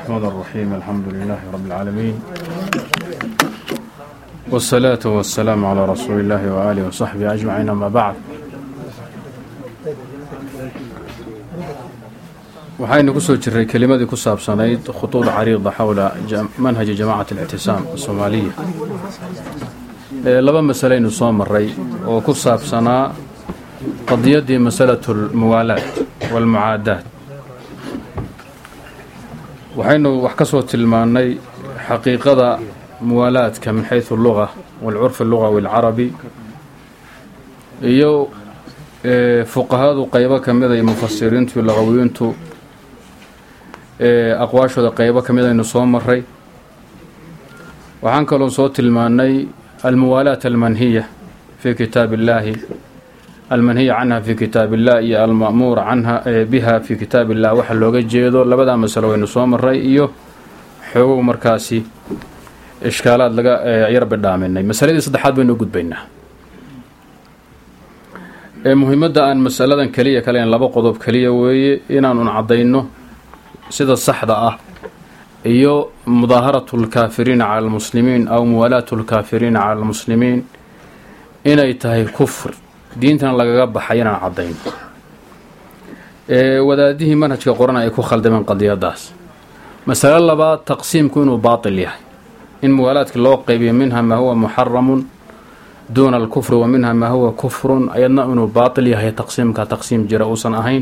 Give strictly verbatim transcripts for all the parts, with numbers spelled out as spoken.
الرحمن الرحيم الحمد لله رب العالمين والصلاة والسلام على رسول الله وآله وصحبه أجمعين أما بعد waxaynu ku soo jiray kelimadii ku saabsanayd khutuud cariida xawla manhaj jamaacat al-i'tisaam Soomaaliya ee laba mas'ale aynu soo maray oo ku saabsanaa qadiyadii mas'alatul muwaalaat wal muaadaat waxaynu wax ka soo tilmaanay xaqiiqada muwaalaadka min haythu al-lugha wal 'urf al-lugha wal 'arabi iyo fuqahadu qaybo kamid ah mufassiriintu lughawiyintu aqwaashooda qaybo kamid aynu soo maray waxaan kaloo soo tilmaanay al-muwaalaat al-manhiya fi kitaabillahi al-manhiya anha fi kitaabillahi iyo al-ma'muur anha biha fi kitaabillahi waxa looga jeedo labada mas'alo aynu soo maray iyo xoog markaasi ishkaalaad laga yar badhaaminay masaladii saddexaad baynu gudbaynaa ee muhiimada aan mas'aladan kaliya kale in laba qodob kaliya weeye inaan un cadeyno sida saxda ah iyo mudaaharatul kaafiriin ala almuslimiin aw muwalatul kaafiriin ala almuslimiin inay tahay kufr diintan lagaga baxay inaan cadeyno ee wadaadihii manhajka quraan ay ku khaldameen qadiyadaas mas'ala labaad taqsiimku inuu baatil yahay in muwalaadka loo qaybiyo minha ma huwa muharramun دون الكفر ومنها ما هو كفر أيضا أنه باطل يهي تقسيم كتقسيم جرى أوسن أهين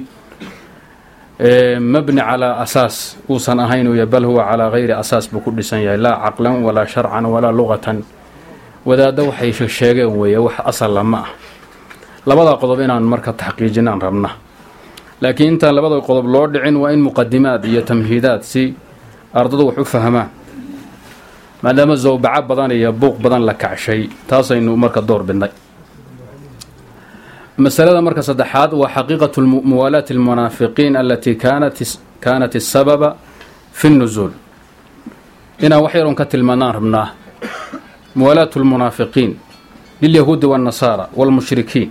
مبني على أساس أوسن أهين بل هو على غير أساس بكل سنة لا عقلا ولا شرعا ولا لغة وذا دوحي الشيء ويوح أصل لما لبدا قضبين عن مركة تحقيقنا عن ربنا لكن انت لبدا قضب لوردعين وإن مقدمات هي تمهيدات سي أرضو وحفهما maadaama zawbaca badan iyo buuq badan la kacshay taasaynu marka door bidnay masalada marka saddexaad waa xaqiiqatu muwaalaat almunaafiqiin allati kaanat kaanat as-sababa fi an-nuzul ina waxyarun ka tilmaanaan rabnaa muwaalaatu almunaafiqiin lil yahuudi wan nasaara wal mushrikiin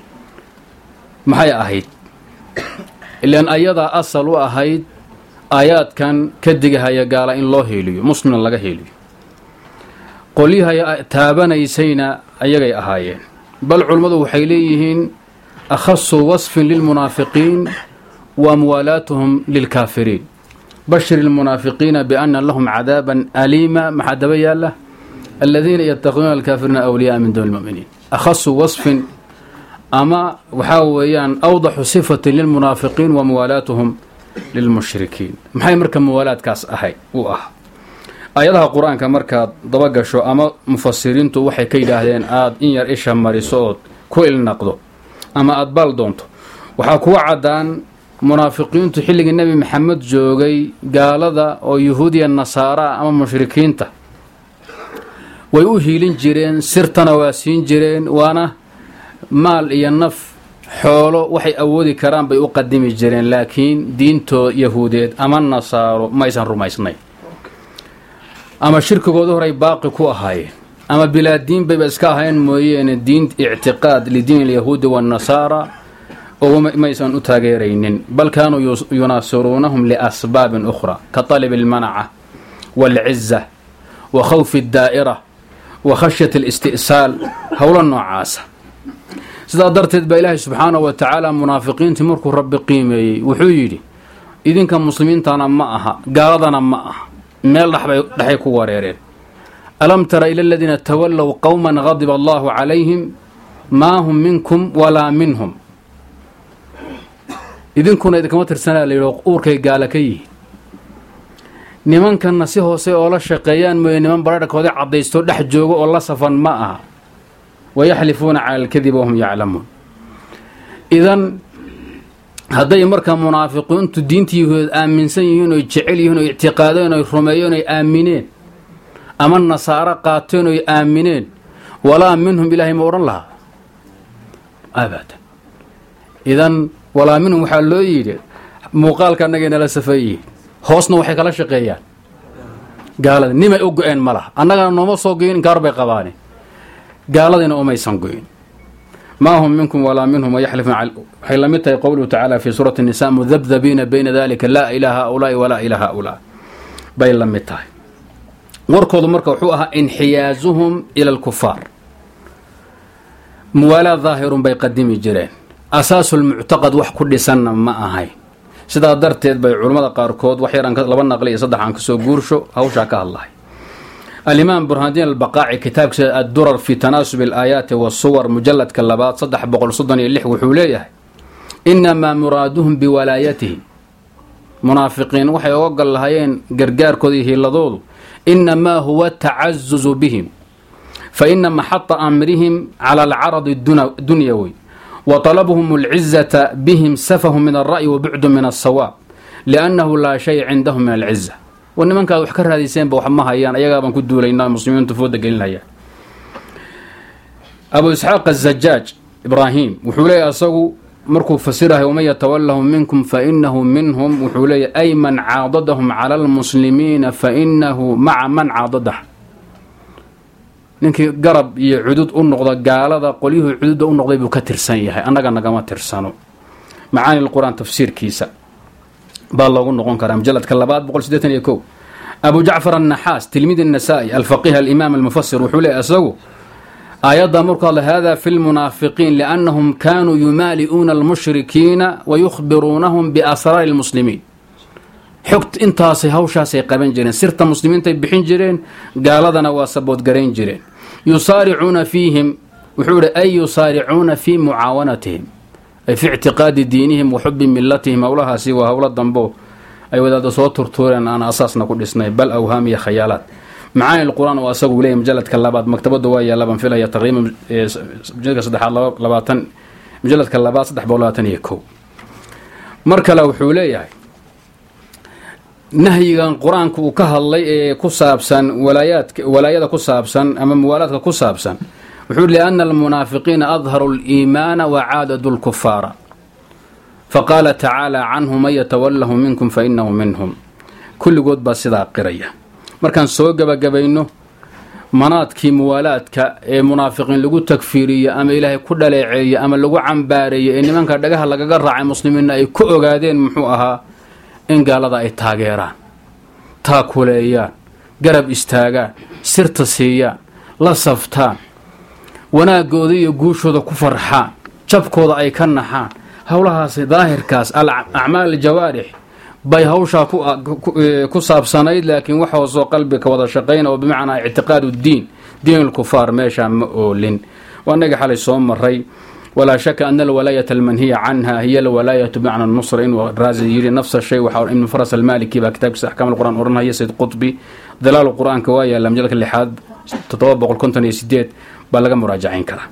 maxay ahayd ilaan ayada asal u ahayd aayaadkan ka digahaya gaala in loo heeliyo muslim laga heeliyo qoliyaha taabanaysayna ayagay ahaayeen bal culimadu waxay leeyihiin akhassu wasfin lilmunaafiqiin wa muwalaatuhum lilkaafiriin bashir almunaafiqiina bianna lahum cadaaban aliima maxadaba yaala aladiina yattaqiduuna alkaafiriina awliyaa min duuni almu'miniin akhassu wasfin ama waxaa weeyaan awdaxu sifatin lilmunaafiqiin wa muwalaatuhum lilmushrikiin maxay marka muwaalaadkaas ahay u ah ayadaha quraanka markaad daba gasho ama mufassiriintu waxay ka yiraahdeen aad in yar isha mariso oo ku ilnaqdo ama aad bal doonto waxa ku cadaan munaafiqiintu xilliga nabi maxamed joogay gaalada oo yahuudiya nasaara ama mushrikiinta way u hiilin jireen sirtana waa siin jireen waana maal iyo naf xoolo waxay awoodi karaan bay u qadimi jireen laakiin diinto yahuudeed ama nasaaro ma aysan rumaysnay ama shirkigooda horay baaqi ku ahaayeen ama bilaadiin bay iska ahayn mooyeen diin i'tiqaad lidiin al-yahuudi wan nasaara oo ma aysan u taageeraynin bal kaanu yunasirunahum li asbaab ukhra ka talab al-man'a wal 'izza wa khawf ad-da'ira wa khashyat al-istisal hawla nu'aasa sida darteed ba ilaahay subhanahu wa ta'ala munaafiqiinta markuu rabbi qiimeeyay wuxuu yiri idinka muslimiintana ma aha gaaladana ma aha meel dhaxbay dhaxay ku wareereen alam tara ila alladina tawallaw qauman ghadiba Allahu alayhim ma hum minkum wala minhum idinkuna idinka tirsanaa leeyo uurkay gaala ka yihiin nimankan si hoose oo la shaqeeyaan mooy niman baradhkooda cadaysto dhex joogo oo la safan ma aha wayahlifuna ala al-kadhib wa hum ya'lamun idan hadday marka munaafiqiintu diintii aaminsan yihiin oo jecel yihiin oo i'tiqaadeen oo rumeeyeen oo aamineen ama nasaara qaateen oo aamineen walaa minhum ilaahi ma oran laha abada idan walaa minhum waxa loo yiri muuqaalka anageena la safayay hoosna waxay kala shaqeeyaan gaalada nimay u go'een malaha annaga nooma soo geeyin garbay qabaane gaaladina uma aysan go'in ما هم منكم ولا منهم ويحلفون على حلمته قوله تعالى في سورة النساء مذبذبين بين ذلك لا إله هؤلاء ولا إله هؤلاء bay la mid tahay. warkoodu marka wuxuu ahaa inxiyaazuhum ila alkufaar, muwaalaad daahirun bay qadimi jireen, asaasulmuctaqad wax ku dhisanna ma ahayn. sidaa darteed bay culammada qaarkood wax yar laba naqli iyo saddex aan kasoo guursho hawshaa ka hadlahay. alimaam burhaandiin albaqaaci kitaabkiisa addurar fi tanaasub alaayaati wasuwar mujaladka labaad saddex boqol soddon iyo lix wuxuu leeyahay inamaa muraaduhum biwalaayatihim, munaafiqiin waxay oga gal lahayeen gargaarkooda iyo hiiladoodu inamaa huwa tacazuzu bihim faina maxata amrihim cala alcaradi dunyawi wa talabuhum alcizata bihim safahu min alra'yi wa bucdu min alsawaab liannahu laa shay cindahum min alciza. wa nimankaad wax ka raadayseenba wax ma hayaan, ayagaabaan ku duulaynaa muslimiintu fooda gelinaya. abu isxaaq azajaaj ibraahim wuxuu leeyahy asagu markuu fasirahay waman yatawallahum minkum fainahu minhum, wuxuu leeyahy ay man caadadahum cala almuslimiina fainahu maca man caadadah. ninkii garab iyo cudud u noqda gaalada qolyuhuu cududa u noqday buu ka tirsan yahay, annaga nagama tirsano. macaani lqur'aan tafsiirkiisa baa loogu noqon karaa mujaladka labaad boqol sideetan iyo kow. abu jacfar annaxaas tilmiid الnasaa-i alfaqiih alimaam almufasir wuxuu leeyahy isagu aayadda markuu hadla hada fi lmunaafiqiin liannahum kaanuu yumaali'uuna almushrikiina wayukhbiruunahum biasraari lmuslimiin. xogt intaasay hawshaasay qaban jireen, sirta muslimiintay bixin jireen, gaaladana waa saboodgarayn jireen. yusaaricuuna fiihim wuxuu ihi ay yusaaricuuna fii mucaawanatihim ay fi ictiqaadi diinihim wa xubi milatihim. howlahaasi waa howlo dambo ay wadaada soo turtuureen aan asaasna ku dhisnay, bal awhaam iyo khayaalaad. macaani lqur'aan oo asagu leeyahy mujaladka labaad maktabada waa yaalla baan filaya taqriiban mujaladka saddexaad labaatan mujaladka labaad saddex boqol labaatan iyo kow. mar kale wuxuu leeyahay nahyigan qur-aanka uu ka hadlay ee ku saabsan walaayaadka walaayada ku saabsan ama muwaalaadka ku saabsan wuxuu lianna almunaafiqiina adharu liimaana wacaadadu lkufaara faqaala tacaala canhu man yatawallahu minkum fainahu minhum. kulligood baa sidaa qiraya. markaan soo gabagabayno manaadkii muwaalaadka ee munaafiqiin lagu tagfiiriyo ama ilaahay ku dhaleeceeyo ama lagu cambaareeyo ee nimanka dhagaha lagaga raacay muslimiinna ay ku ogaadeen muxuu ahaa in gaalada ay taageeraan, taakuleeyaan, garab istaagaan, sirta siiyaan, la saftaan, wanaagooda iyo guushooda ku farxaan, jabkooda ay ka naxaan. howlahaasi daahirkaas acmaal jawaarix bay hawshaa ku saabsanayd, laakiin wax hoosoo qalbiga wada shaqayna oo bimacnaa ictiqaadu diin diin lkufaar meeshaa ma oolin. waa naga xalay soo maray walaa shaka ana alwalaayata almanhiya canha hiya alwalaayatu bimacna nusra in raazi yidhi nafsa shay waxaa ibnu faras almaliki baa kitaabkiisa axkaam alqur'aan odhanaya sayd qutbi dalaal qur'aanka waa yaalla majalka lixaad toddoba boqol konton iyo sideed baa laga muraajacayn karaa.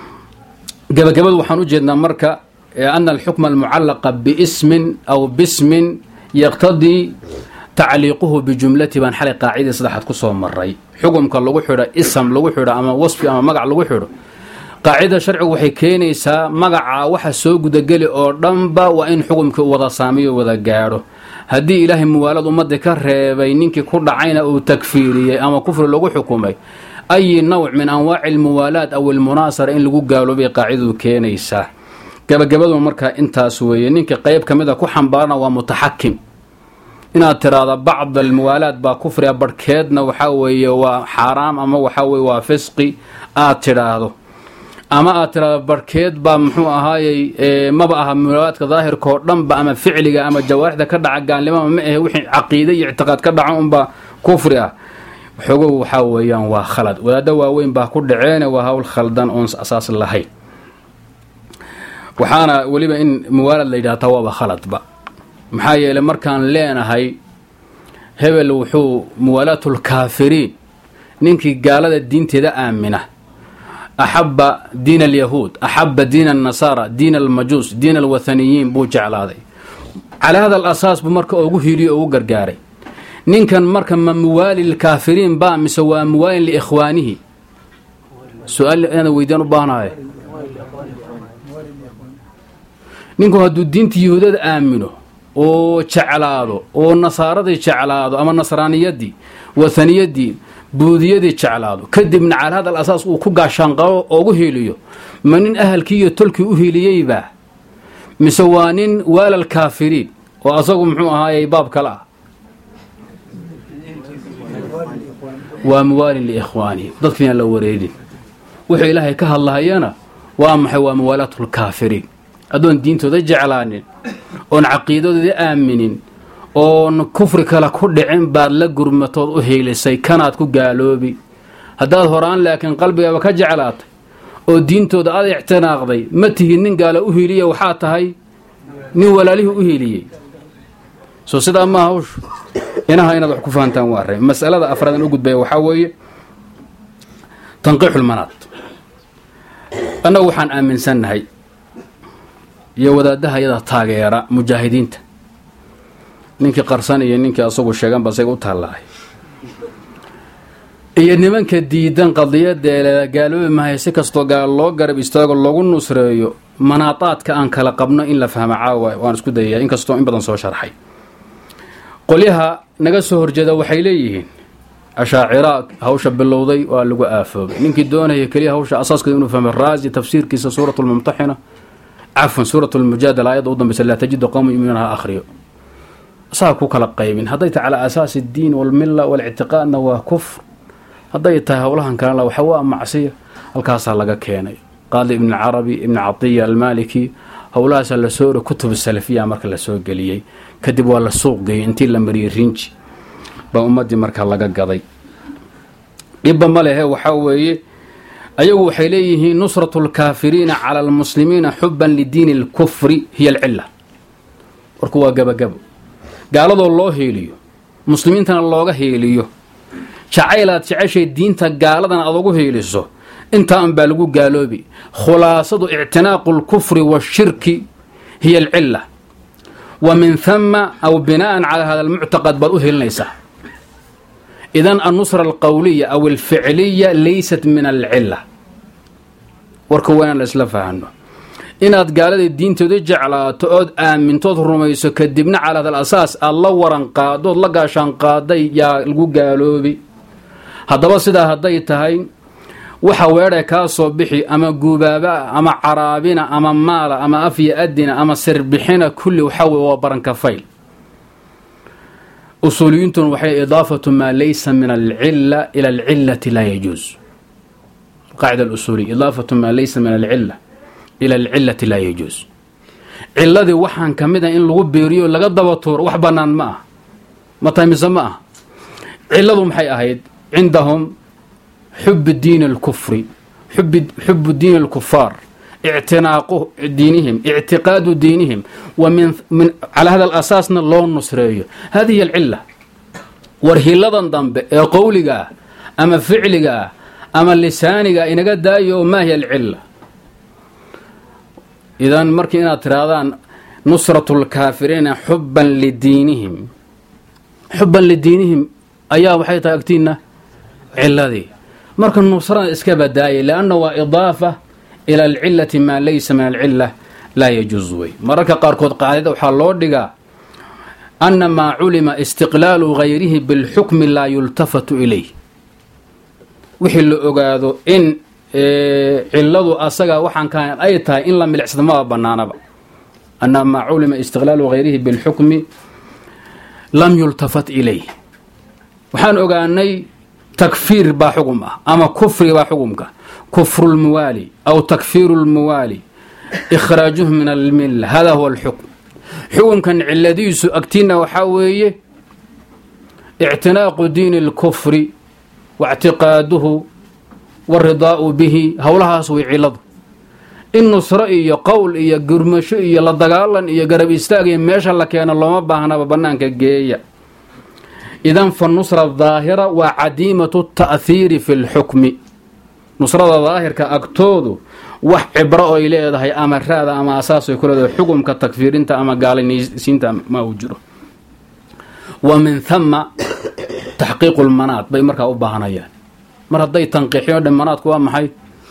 gabagabadu waxaan u jeednaa marka ana alxukma almucallaqa biismin aw bismin yaqtadii tacliiquhu bijumlati baan xalay qaacidii saddexaad ku soo maray. xukumka lagu xidho ism lagu xidho ama wasfi ama magac lagu xidho, qaacida sharcigu waxay keenaysaa magaca waxa soo gudageli oo dhanba waa in xukumkii u wada saamiyo wada gaadho. haddii ilaahay muwaalad ummadii ka reebay ninkii ku dhacayna uu takfiiriyey ama kufri lagu xukumay, ayi nawc min anwaaci almuwaalaad aw almunaasara in lagu gaaloobay qaacidadu keenaysaa. gabagabadu markaa intaas weeye. ninka qayb ka mid a ku xambaarana waa mutaxakim. inaad tiraahda bacd almuwaalaad baa kufriga barhkeedna waxaa weeye waa xaaraam ama waxaa weye waa fisqi aad tidhaahdo, ama aad tiraahdo barhkeed baa muxuu ahaayey maba aha muwaalaadka daahirka oo dhanba ama ficliga ama jawaarixda ka dhaca gaalnimama ma ahe wixii caqiide iyo ictiqaad ka dhaco unbaa kufri ah. xogow waxaa weeyaan waa khalad. wadaaddo waaweyn baa ku dhaceene waa hawl khaldan oon asaas lahayn. waxaana weliba in muwaalad la yidhahta waaba khaladba. maxaa yeelay markaan leenahay hebel wuxuu muwaalaatulkaafiriin ninkii gaalada diinteeda aamina axabba diin alyahuud axabba diin alnasaara diin almajuus diin alwathaniyiin buu jeclaaday. calaa hada alasaas buu marka ugu hiiliyo ugu gargaaray. ninkan marka ma muwaali lkaafiriin baa mise waa muwaalin liikhwaanihi? su-aal inaad weydiyaan u baahnahay. ninku hadduu diinta yahuudada aamino oo jeclaado oo nasaaradii jeclaado ama nasraaniyadii wathaniyadii buudiyadii jeclaado kadibna cala hada alasaas uu ku gaashaanqabo oogu hiiliyo, ma nin ahalkii iyo tolkii u hiiliyeyba mise waa nin waalal kaafiriin oo asagu muxuu ahaayey baab kale ah? وموال لإخوانه ضدكنا لو وريدين وحي إلهي كهاللهينا وامحي وموالاة الكافرين أدون دين تدجع لانين oon caqiidadooda aaminin oon kufri kala ku dhicin baad la gurmatood u heelisay kanaad ku gaaloobi haddaad horaan laakiin qalbigaaba ka jeclaatay oo diintooda aad ictinaaqday ma tihin nin gaala u hiiliya waxaa tahay nin walaalihii u hiiliyey soo sidaa ma hawshu inaha inaad wax ku fahantaan waa rey mas'alada afraad u gudbaya waxaa weeye tanqiixul manaad annagu waxaan aaminsannahay iyo wadaadaha yada taageera mujaahidiinta ninkii qarsan iyo ninkii asagu sheegan ba isaga u taalaay iyo nimanka diidan qadiyada ee gaaloobi mahay si kasto gaal loo garab istaago lagu nusreeyo manaataadka aan kala qabno in la fahmo caawa waan isku dayaa in kasto in badan soo sharxay qoliyaha naga soo horjeeda waxay leeyihiin ashaacira hawsha bilowday waa lagu aafoobay ninkii doonaya kaliya hawsha asaaska inuu fahmo raazi tafsiirkiisa suuratul mumtahina عفوا سورة المجادلة آيات أوضا بس لا تجد قوم يؤمنونها آخرية صاكو كلا قيمين هديت على أساس الدين والملة والاعتقاد أنه كفر هديت هؤلاء كان لو حواء معصية الكاسة لقى كيني قال ابن العربي ابن عطية المالكي هؤلاء سلسورة كتب السلفية مركا لسوق قليي كدبوا على السوق قي انتي لمري رينج بأمدي مركا لقى قضي إبا ماله وحاوي أيوه وحيليه نصرة الكافرين على المسلمين حبا لدين الكفر هي العلة وركوا قبا قبا قالوا الله هيليو مسلمين تنا الله هيليو شعيلات شعيشي الدين تقالدنا أضغو هيليسو انت أنبالغو قالوا بي خلاصة اعتناق الكفر والشرك هي العلة ومن ثم أو بناء على هذا المعتقد بلوه ليس إذن النصرة القولية أو الفعلية ليست من العلة وركوانا الإسلافة عنه إناد قالت الدين تدج على تؤد آمن تظهر ما يسكدبنا على هذا الأساس الله ورنقادو لقاشان قادي يا القو قالوا بي هذا بصدا هدي تهي وحويرا كاسو بحي أما قبابا أما عرابنا أما مالا أما أفي أدنا أما سربحنا كل وحوي وبرنكفيل أصوليون وحي إضافة ما ليس من العلة إلى العلة لا يجوز القاعدة الأصولية إضافة ما ليس من العلة إلى العلة لا يجوز علة وحن كمدا إن لغو بيريو لقد دبطور وحبنان معه متى مسماه علهم حي أهيد عندهم حب الدين الكفري حب حب الدين الكفار اعتناقه دينهم اعتقاد دينهم ومن من على هذا الأساس الله النصرية هذه هي العلة ورهيلة ضنب قولك أما فعلك أما لسانك إن قد دايو ما هي العلة إذا مركنا ترادان نصرة الكافرين حبا لدينهم حبا لدينهم أيها وحيطة أكتينا علة ذي مركن النصرة إسكابة داي لأنه إضافة إلى العلة ما ليس من العلة لا يجوز وي مركا قاركود قاعدة وحالو دغا أن ما علم استقلال غيره بالحكم لا يلتفت إليه وحي اللي أقاذو إن إيه علادو أساقا وحان كان أي تاي إن لم يلعسد ما بنانبا أن ما علم استقلال غيره بالحكم لم يلتفت إليه وحان أقاني تكفير با حكمه أما كفر با حكمك كفر الموالي أو تكفير الموالي إخراجه من الملة هذا هو الحكم حكم كان علديس أكتنا وحاوية اعتناق دين الكفر واعتقاده والرضاء به هولها سوي علض النصر إيا قول إيا قرمش إيا لدقالا إيا قرب إستاقيا ميشا لكينا الله مباهنا ببنانك الجيئة إذن فالنصرة الظاهرة وعديمة التأثير في الحكم نصرة الظاهر كأكتودو وح عبرأ إليه هي أمر هذا أما أساسه يكون هذا حكم كالتكفير انت أما قال سينت ما وجره ومن ثم تحقيق المناط بي مركا أباهنا يعني مرة ضي تنقيحيون المناط كوام محي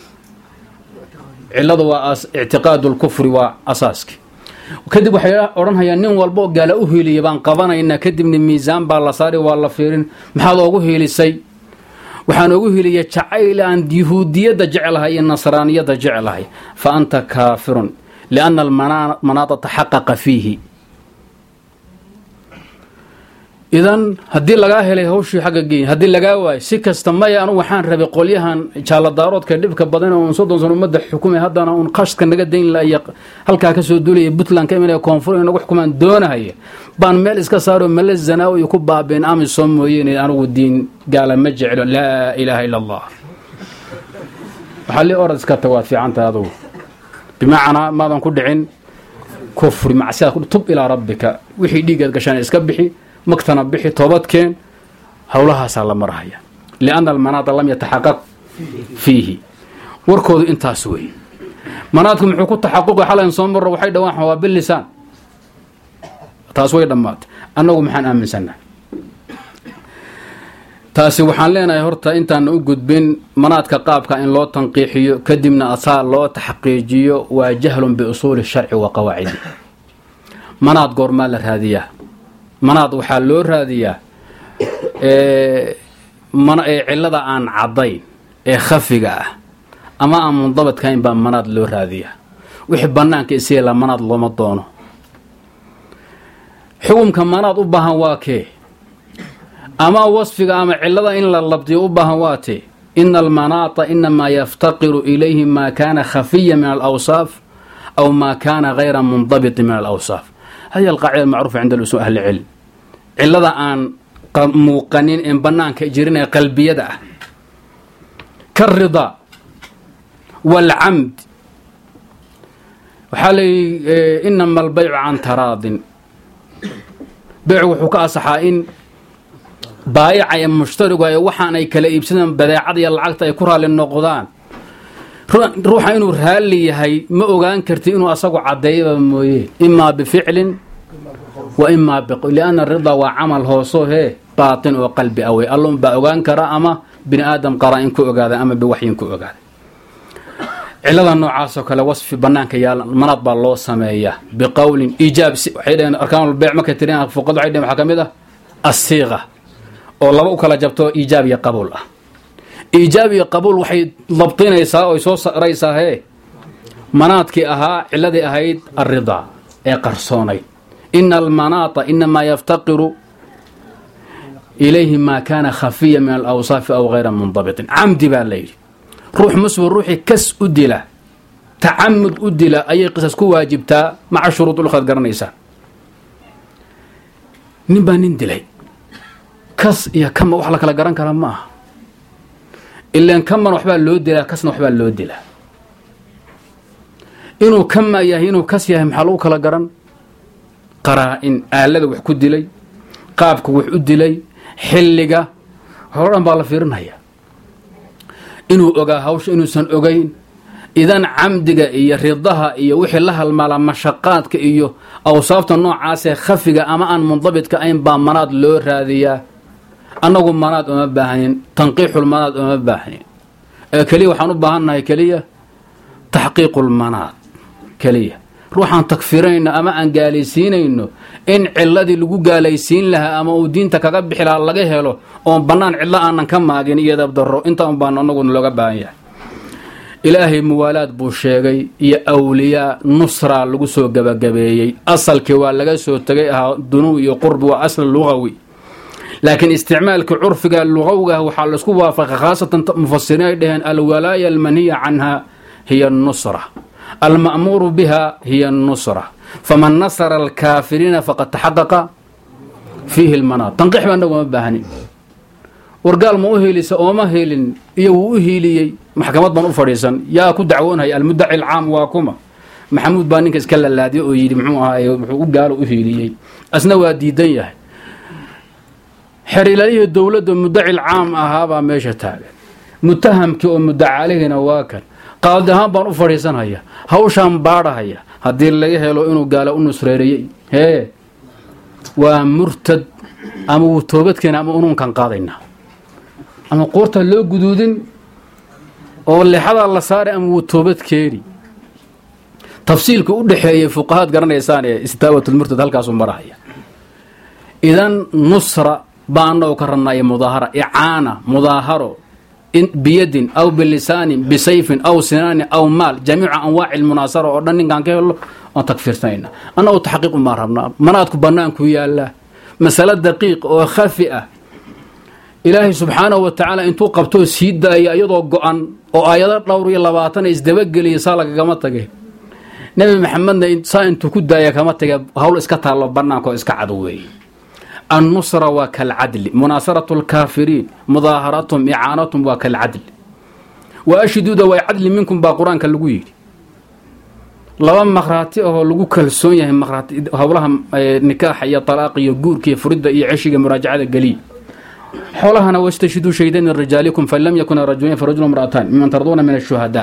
علده اعتقاد الكفر وأساسك وكدب وحيا أورنها ينين والبو قال أهلي يبان قبنا إن كدب من الميزان بالله صاري والله فيرين محاضر أهلي سي وحان أهلي يتشعيل عن يهودية جعلها النصرانية جعلها فأنت كافر لأن المناط تحقق فيه idan haddii lagaa helay hawshii xagga geyn haddii lagaa waayo si kasta maya anu waxaan rabay qolyahan jaaladaaroodka dhibka badan oo soddon sano ummadda xukumay haddana uun qashka naga dayn laaya halkaa ka soo duulaya puntland ka imanaya koonfur inagu xukumaan doonahaya baan meel iska saaro male zanaawo iyo ku baabeen amisom mooyeen anigu diin gaala ma jeclo laa ilaaha illa allah waxaa lii orad iska tawaad fiicanta adugu bimacnaa maadan ku dhicin kufri macsiyaad ku tub ilaa rabbika wixii dhiigaad gashaan iska bixi مكتنا بحي توبتكين هولها سلام مرهيا لأن المناط لم يتحقق فيه وركض انت سوي مناطكم حقوق تحقق حالا إنسان مرة وحيد واحد باللسان تاسوي دمات أنه محن آمن سنة تاسي وحان لنا يهورتا انت نوجد بين مناطك قابك إن لو تنقيحيو كدمنا أصال لو تحقيجيو وجهل بأصول الشرع وقواعده مناط قرمال هذه مناط waxaa loo raadiyaa ee man ee cilada aan cadayn ee khafiga ah ama aan mundabadkayn baa manaad loo raadiyaa wixii banaanka isii la manaad looma doono xukunka manaad u baahan waa kee ama wasfiga ama cilada in la labdiyo u baahan waa tee in al manata inma yaftaqiru ilayhi ma kana khafiyan min al awsaf aw ma kana ghayra mundabit min al awsaf هذه القاعدة المعروفة عند الأصول أهل العلم علة أن موقنين إن بنان كجرين قلبية ده كالرضا والعمد وحالي إنما البيع عن تراض بيع وحكاء صحائن بايع مشترك وحانا يكلا يبسنا بداعة يلعقت يكرها للنقضان روح إنه رهالي هي ما أوجان كرتي إنه أصقع عديبة مويه إما بفعل وإما بقول لأن الرضا وعمل هو صه باطن وقلب أوي اللهم بأوجان كرا أما بني آدم قرأ إنكو أجاده أما بوحي إنكو أجاده علة النوع عاصك لوصف بنانك يا مناط بالله سماية بقول إيجاب حين أركان البيع ما كترين فقد عيد محكمة ده الصيغة والله أكل جبته إيجاب يقبل إيجابي قبول وحيد ضبطين يساء ويسوس رئيسا هي مناطك أها الذي أهيد الرضا أي قرصوني إن المناط إنما يفتقر إليه ما كان خفيا من الأوصاف أو غير منضبط عمد بالليل روح مسور روحي كس أدلة تعمد أدلة أي قصص كو واجبتا مع شروط الأخذ قرنيسا نبا نندلي كس يا كم وحلك لقرن كلام معه إلا إن كم وحبا لو دلا كسنا وحبا لو دلا إنه كم يهي إنه كس يهي محلوك لقرن قرائن آلذا وحكو دلي قابك وحكو دلي حلقة هوران بالله فيرن هيا إنه أغا هوش إنه سن أغين إذن عمدك إيا رضاها إيا وحي لها المالا مشاقاتك إيا أوصافت النوع عاسي خفقة أما أن منضبطك أين بامناد لو راذية أنه مناد أما باهنين تنقيح المناد أما باهنين كلية وحانو باهنها كلية تحقيق المناد كلية روحان تكفيرين أما أن قاليسين إنه إن علادي لقو قاليسين لها أما ودين تكاقبح لها اللقيه له وان بنان علا أنا كما أجين إيادا بدرو إنتا أم بانان نقول لغا باهنية إلهي موالات بوشيغي يا أولياء نصرة لقو سو قبا قبايي أصل كوال لغا سو تغيها دنو يقرب وأصل اللغوي لكن استعمالك عرفك اللغوي وحال اسكو وافق خاصة مفسرين دهن الولاية المنهية عنها هي النصرة المأمور بها هي النصرة فمن نصر الكافرين فقد تحقق فيه المناط تنقيح بأنه مباهني ورقال مؤهلي سأومهل يوهلي محكمات بن أفريسا يا كو دعوون هي المدعي العام واكما محمود بانينك اسكال اللادي ويدي محوها وقالوا أهلي أسنوا ديديه حريليه الدولة المدعي العام أهابا ميشة تاغن متهم كي مدعي عليه نواكل قال دهان بان أفريسان هيا هوشان بارا هيا هدي اللي هيلو إنو قال إنو سريري هي ومرتد أما توبت كان أما أنون كان قاضينا أما قورتا لو قدودين أو اللي حدا الله صار أما توبت كيري تفصيل كأود حي فقهات قرن إنسان استوى المرتد هل كاسو مرا هيا إذن نصرة بانو كرنا مظاهرة إعانة مظاهرة بيد أو باللسان بسيف أو سنان أو مال جميع أنواع المناصرة ودنين كان كيلو أن تكفير سينا أنا أتحقق ما ربنا مناتك بنانك ويا الله mas'ala daqiiq oo khafi ah ilaahay subxaanahu wa tacaala intuu qabtoo sii daaya iyadoo go-an oo aayado dhowr iyo labaatan isdabageliya saa lagagama tage nebi maxamedna saa intuu ku daaya kama tage hawl iska taallo bannaanka oo iska cad weeye annusra waa kalcadli munaasaratu lkaafiriin mudaaharatum icaanatum waa kalcadli wa ashhiduuda waa cadli minkum baa qur-aanka lagu yidhi laba maqhraati ahoo lagu kalsoon yahay maqhraati howlaha nikaaxa iyo talaaqa iyo guurka iyo furidda iyo ceshiga muraajacada geliya xoolahana wastashhiduu shaydayn min rijaalikum fain lam yakuna rajulayn farajulu imra'ataan miman tarduuna min ashuhadaa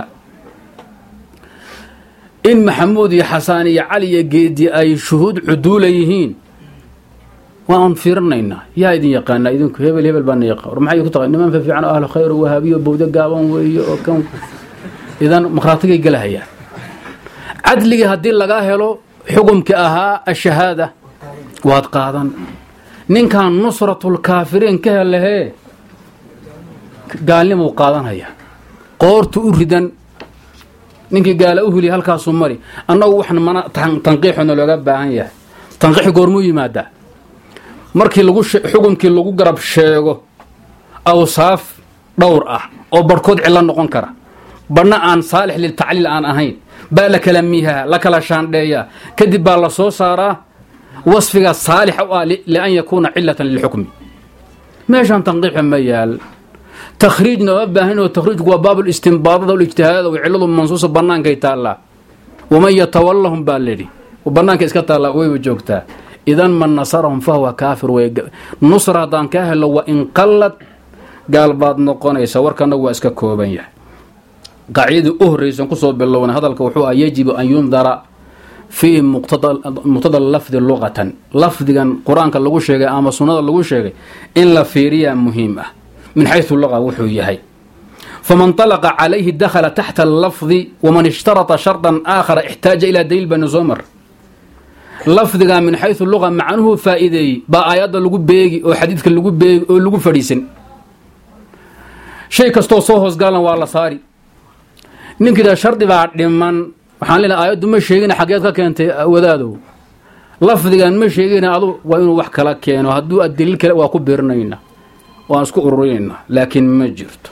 in maxamuud iyo xasaan iyo cali iyo geedi ay shuhuud cuduula yihiin waan fiirinaynaa yaa idin yaqaanaa idinku hebel hebel baana yaqaan war maxay ku taqaan niman fiican oo ahlu khayr wahaabiyo bowda gaaban weeye oo kan idan maqhraatiga galahayaan cadliga haddii laga helo xukumka ahaa ashahaada waad qaadan ninkan nusratul kaafiriin ka helahee gaalnimuu qaadanaya qoortu u ridan ninkii gaala u heliya halkaasuu mari annagu waxna mana tanqiixuna looga baahan yahay tanqiix goormuu yimaadaa markii lagu xukumkii lagu garab sheego awsaaf dhowr ah oo barhkood cillo noqon kara badhna aan saalix liltacliil aan ahayn baa la kala miihaa la kala shaandheeyaa kadib baa la soo saaraa wasfiga saalixa u ah lian yakuuna cilatan lilxukmi meeshaan tanqiixa ma yaal takhriijna ma baahan oo takhriijku waa baabul istinbaadada ulijtihaadada oo cilladu mansuusa bannaankay taallaa waman yatawallahum baa ledhi bannaanka iska taallaa wayba joogtaa idan man nasarahum fahuwa kaafir wey nusra haddaan kaa helo wa in qallad gaal baad noqonaysa warkana waa iska kooban yahay qaacidadii u horraysan kusoo bilowna hadalka wuxuu ah yajibu an yundara fii muqtada lafdi luqatan lafdigan qur-aanka lagu sheegay ama sunnada lagu sheegay in la fiiriyaa muhiim ah min xaysu luqa wuxuu yahay faman طalaqa calayhi dakhala taxta allafdi waman ishtarata shardan aakhara ixtaaja ilaa daliil bani soo mar lafdiga min xaysu luqa macnuhu faa'iideeyey baa aayadda lagu beegi oo xadiidka lagu beegi oo lagu fadhiisan shay kastoo soo hoosgalan waa la saari ninkida shardi baa dhiman waxaan leenahay aayaddu ma sheegina xageed ka keentay wadaadow lafdigan ma sheegina adu waa inuu wax kala keeno hadduu adaliil kale waa ku biirinaynaa waan isku ururinaynaa laakiin ma jirto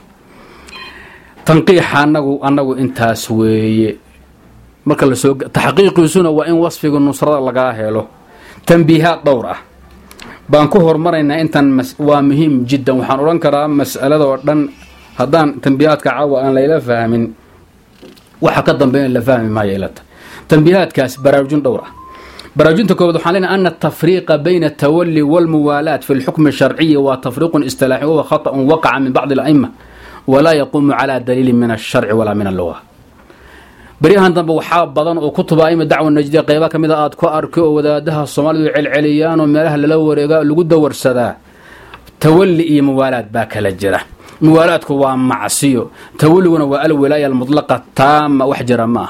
tanqiixa anagu annagu intaas weeye marka la soo taxqiiqiisuna waa in wasfiga nusrada lagaa helo tanbiihaad dhowr ah baan ku hormaraynaa intan waa muhiim jiddan waxaan odhan karaa mas'alada oo dhan haddaan tanbiihaadka caawa aan layla fahmin waxa ka dambeeya la fahmi maayo ilata tanbiihaadkaas baraarujin dhowr ah baraarujinta koowaad waxaan leenahay ana atafriiqa bayna atawalli walmuwaalaat fi lxukmi sharciyi waa tafriiqun istilaaxi wahuwa khata'un waqaca min bacdi ala'ima walaa yaquumu calaa daliilin min alsharci walaa min alluga beryahan dambe waxaa badan oo kutuba aima dacwa najdiya qayba ka mid a aad ku arki oo wadaadaha soomaalidu celceliyaan oo meelaha lala wareega lagu dawarsadaa tawalli iyo muwaalaad baa kala jira muwaalaadku waa macsiyo tawalliguna waa alwilaaya almutlaqa taama wax jira ma ah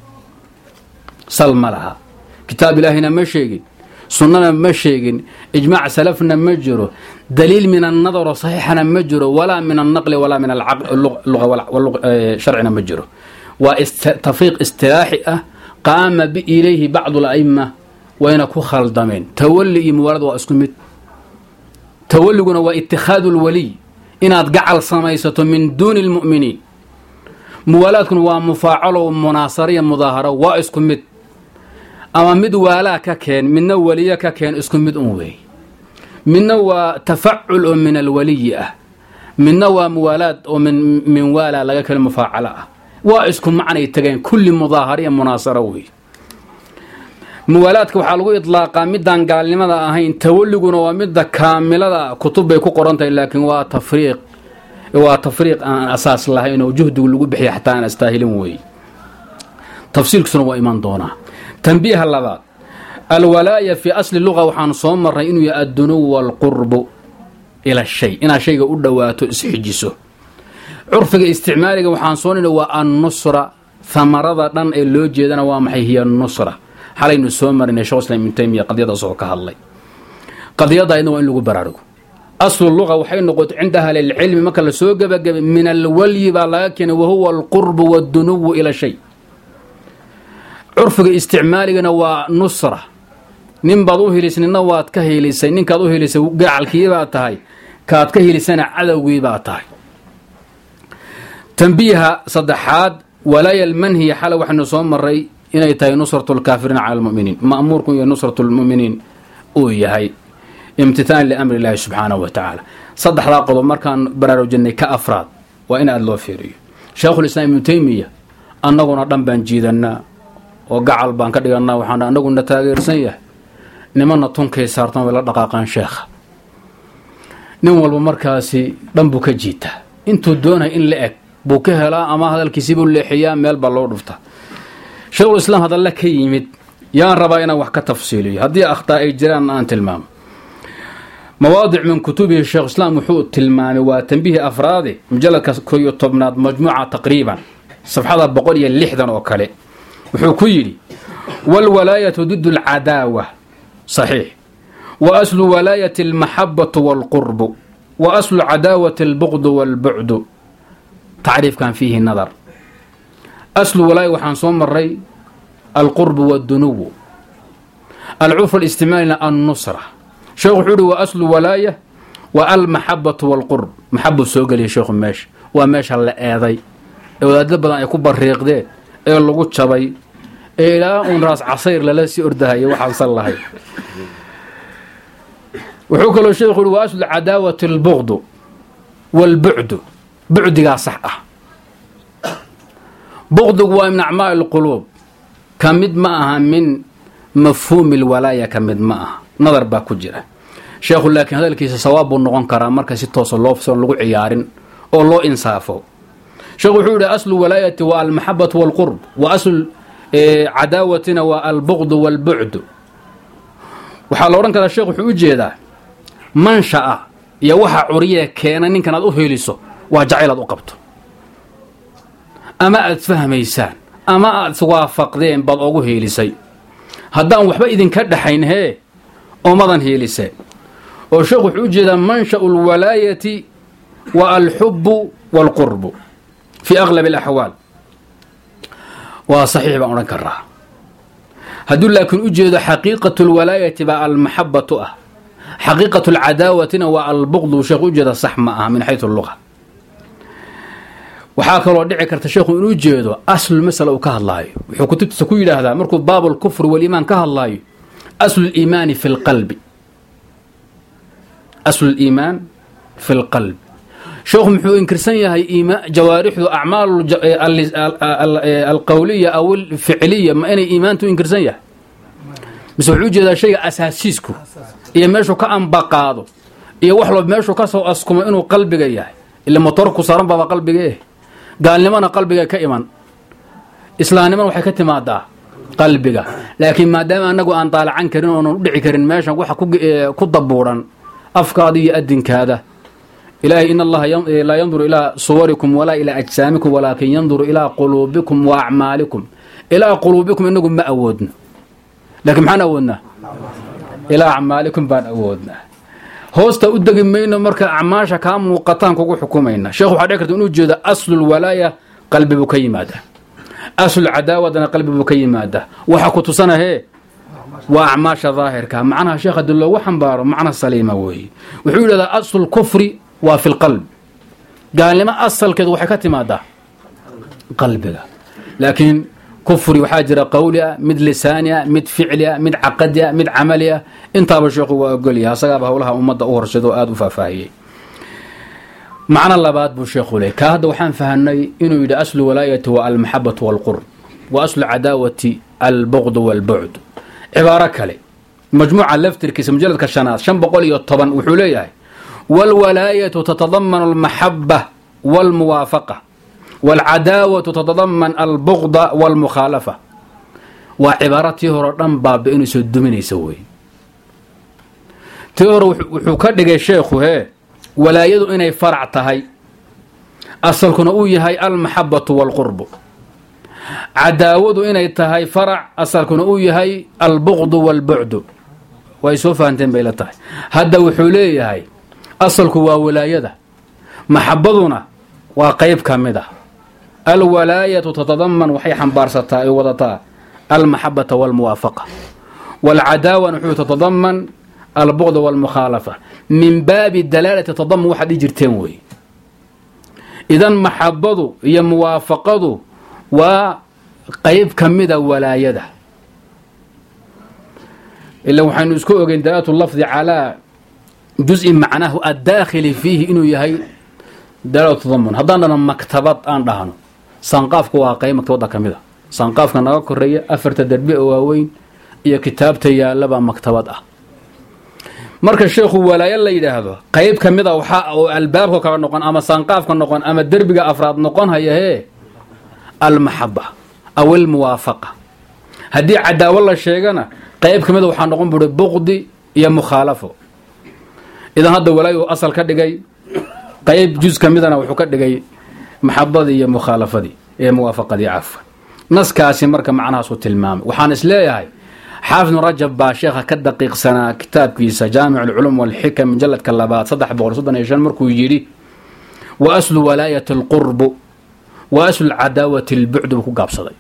sal ma laha kitaab ilaahina ma sheegin sunnana ma sheegin ijmaac salafna ma jiro daliil min annadaro saxiixana ma jiro walaa min annaqli walaa min alsharcina ma jiro waa tafriiq istilaaxi ah qaama bi ilayhi bacdu ala'ima wayna ku khaldameen tawalli iyo muwaalad waa isku mid tawalliguna waa itikhaadu lwaliy inaad gacal samaysato min duuni almu'miniin muwaalaadkuna waa mufaacalo munaasariya mudaaharo waa isku mid ama mid waalaa ka keen midna waliye ka keen isku mid un weey midna waa tafacul oo min alwaliyi ah midna waa muwaalaad oo min waalaa laga kale mufaacalo ah waa isku macnay tageen kulli mudaahariya munaasaro wey muwaalaadka waxaa lagu idlaaqaa midaan gaalnimada ahayn tawalliguna waa midda kaamilada kutub bay ku qoran tahay laakiin waa tafriiq waa tafriiq aan asaas lahayn oo juhdigu lagu bixiya xataa aan astaahilin wey tafsiilkiisuna waa iman doonaa tanbiiha labaad alwalaaya fii asli luqa waxaan soo marray inuu yahay addunuw walqurbu ila shay inaad shayga u dhowaato isxijiso curfiga isticmaaliga waxaan soo nina waa annusra hamarada dhan ee loo jeedana waa maxay hiya nusra xalaynu soo marinay sheekh islaam ibnu taymiya qadiyadaas oo ka hadlay qadiyadaayna waa in lagu baraarugo aslu luqa waxay noqotay cinda ahli ilcilmi marka la soo gabagabay min alwalyi baa laga keenay wahuwa alqurbu waaddunuwu ila shay curfiga isticmaaligana waa nusra nin baad u hilisay ninna waad ka hilisay ninkaad u hilisay gacalkii baa tahay kaad ka hilisana cadowgii baa tahay tanbiiha saddexaad walaaya almanhiya xala waxaynu soo maray inay tahay nusratu lkaafiriina cala almu'miniin ma'muurku iyo nusratu lmu'miniin uu yahay imtithaan liamri illaahi subxaanahu wa tacaala saddexdaa qodob markaan baraarujinay ka afraad waa in aada loo fiiriyo sheekhulislaam ibnu taymiya annaguna dhan baan jiidannaa oo gacal baan ka dhigannaa waxaan annaguna taageersan yahay nimanna tunkay saartan way la dhaqaaqaan sheekha nin walba markaasi dhan buu ka jiitaa intuu doonaya in la eg buu ka helaa ama hadalkiisiibuu leexiyaa meel baa loo dhufta sheekhulislaam hadalla ka yimid yaan rabaa inaan wax ka tafsiiliyo haddii akhtaa ay jiraan aan tilmaamo mawaadic min kutubihi sheekh islaam wuxuu tilmaamay waa tanbiihi afraade mujalladka ko iyo tobnaad majmuuca taqriiban safxada boqol iyo lixdan oo kale wuxuu ku yidhi waalwalaayatu did alcadaawa saxiix wa aslu walaayati almaxabatu waalqurbu wa aslu cadaawati albugdu waalbucdu tacriifkan fiihi nadar aslu walaaya waxaan soo maray alqurbu waaddunuwu alcurfu alistimaali annusra sheekhu wuxuu uhi wa aslu walaaya wa almaxabatu waalqurb maxabuu soo geliya sheekhu meesha waa meesha la eeday ee wadaadlo badan ay ku bariiqdeen ee lagu jabay ee ilaa uun raas casayr lala sii ordahaya waxaansan lahay wuxuu kaloo sheekhu uhi wa aslu cadaawati albugdu waalbucdu bucdigaa sax ah bugdigu waa min acmaali alquluub ka mid ma aha min mafhuumi alwalaaya ka mid ma aha nadar baa ku jira sheekhu laakiin hadalkiisa sawaab buu noqon karaa marka si toosa loo fson lagu ciyaarin oo loo insaafo sheekhu wuxuu yidhi aslu walaayati waa almaxabatu waalqurb wa aslu cadaawatina waa albugdu waalbucdu waxaa la odhan karaa sheekh wuxuu u jeedaa mansha'a iyo waxa curiye keena ninkan aad u heliso waa jacayl aad u qabto ama aad fahmaysaan ama aad iswaafaqdeen baad ogu heelisay haddaan waxba idinka dhaxayn hee oomadan heeliseen oo sheekhu wuxuu u jeedaa mansha'u alwalaayati wa alxubbu waalqurbu fii aqlab alaxwaal waa saxiix baan odhan karaa hadduu laakiin u jeedo xaqiiqatu alwalaayati baa almaxabatu ah xaqiiqatu alcadaawatina waa albugdu sheekhu u jeeda sax ma aha min xaysu alluqa waxaa kaloo dhici karta sheekhu inuu jeedo aslul masala uu ka hadlaayo wuxuu kutubtiisa ku yidhaahdaa markuu baabu lkufri waliimaan ka hadlaayo aslu liimaani fi lqalbi aslu liimaan fi lqalbi sheekhu muxuu inkirsan yahay jawaarixdu acmaalu alqowliya aw alficliya ma inay iimaantu inkirsan yahay mise wuxuu ujeedaa shayga asaasiisku iyo meeshuu ka ambaqaado iyo wax walba meeshuu ka soo askumo inuu qalbiga yahay ila motor ku saaran baaba qalbiga eh gaalnimona qalbiga ka iman islaamnimona waxay ka timaadaa qalbiga laakiin maadaama anagu aan daalacan karin oonan u dhici karin meeshan waxa ku dabuuran afkaada iyo adinkaada ilaahay in allaha laa yanduru ilaa suwarikum walaa ilaa ajsaamikum walaakin yanduru ilaa quluubikum wa acmaalikum ilaa quluubikum inagu ma awoodno laakiin maxaan awoodnaa ilaa acmaalikum baan awoodnaa hoosta u degi mayno marka acmaasha kaa muuqataan kugu xukumayna sheekhu waxaa dhici karta inuu jeedo aslulwalaaya qalbi buu ka yimaadaa aslulcadaawadana qalbi buu ka yimaadaa waxa ku tusana hee waa acmaasha daahirka macnaha sheekh haddii loogu xambaaro macna saliima weeye wuxuu yidhahdaa aslulkufri waa fi lqalb gaalnimo asalkeedu waxay ka timaadaa qalbiga laakiin kufri waxaa jira qawli ah mid lisaani ah mid ficli ah mid caqadi ah mid camali ah intaaba sheekhu waa ogolyahay asagaaba howlaha ummadda u horseed oo aada u faahfaahiyey macno labaad buu sheekhu leey kaa hadda waxaan fahanay inuu yidhi aslu walaayati wa almaxabatu waalqurb wa aslu cadaawati albugd waalbucd cibaaro kale majmuuca laftirkiisa mujaladka shanaad shan boqol iyo toban wuxuu leeyahay waalwalaayatu tatadamanu almaxaba waalmuwaafaqa waalcadaawatu tatadaman albugda waalmukhaalafa waa cibaaro tii hore dhan baaba inay soo duminaysa wey tii hore wuxuu ka dhigay sheekhu hee walaayadu inay farac tahay asalkuna uu yahay almaxabatu waalqurbu cadaawadu inay tahay farac asalkuna uu yahay albugdu waalbucdu way soo fahanteen bay la tahay hadda wuxuu leeyahay asalku waa walaayada maxabaduna waa qayb ka mid ah alwalaayatu tatadaman waxay xambaarsataa ay wadataa almaxabata waalmuwaafaqa والعداوة نحو تتضمن البغض والمخالفة من باب دلالة تضمن واحد يجرتين وي إذن محبضه هي موافقته وقيب كمده ولا يده إلا وحين نسكوه دلالة اللفظ على جزء معناه الداخل فيه إنه يهي دلالة تضمن هذا أنا مكتبات أن دهنو سنقافك واقعي مكتبات كمده سنقافك نغاك الرئي أفرت الدربية واوين إيا كتابتي يا لبا مكتبات أه marka sheekhu walaayal la yiraahdo qayb kamida waxa oo albaabka ka noqon ama sanqaafka noqon ama darbiga afraad noqon hayahe al mahabba aw al muwafaqa hadii cadaawa la sheegana qayb kamida waxa noqon buuray buqdi iyo mukhalafo idan hada walaayo asal ka dhigay qayb juz kamidana wuxuu ka dhigay mahabbadii iyo mukhalafadii ee muwaafaqadii afka naskaasi marka macnaha soo tilmaamay waxaan isleeyahay حافظ رجب باشيخة كدقيق سنة كتاب كيسا جامع العلوم والحكم مجلد كلابات صدح بغر صدنا يشان مركو يجيري وأسل ولاية القرب وأسل عداوة البعد بكو قاب صدي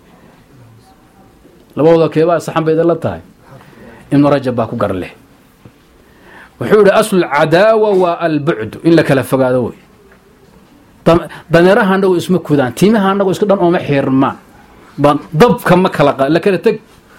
لبوضا كيبا صحن بيد الله تاي إن رجب باكو قر له وحول أسل العداوة والبعد إلا كلفق هذا ضميرها عنده اسمه كودان تيمها عنده اسمه كودان أو محير ما ضب كم كلقا لكن تك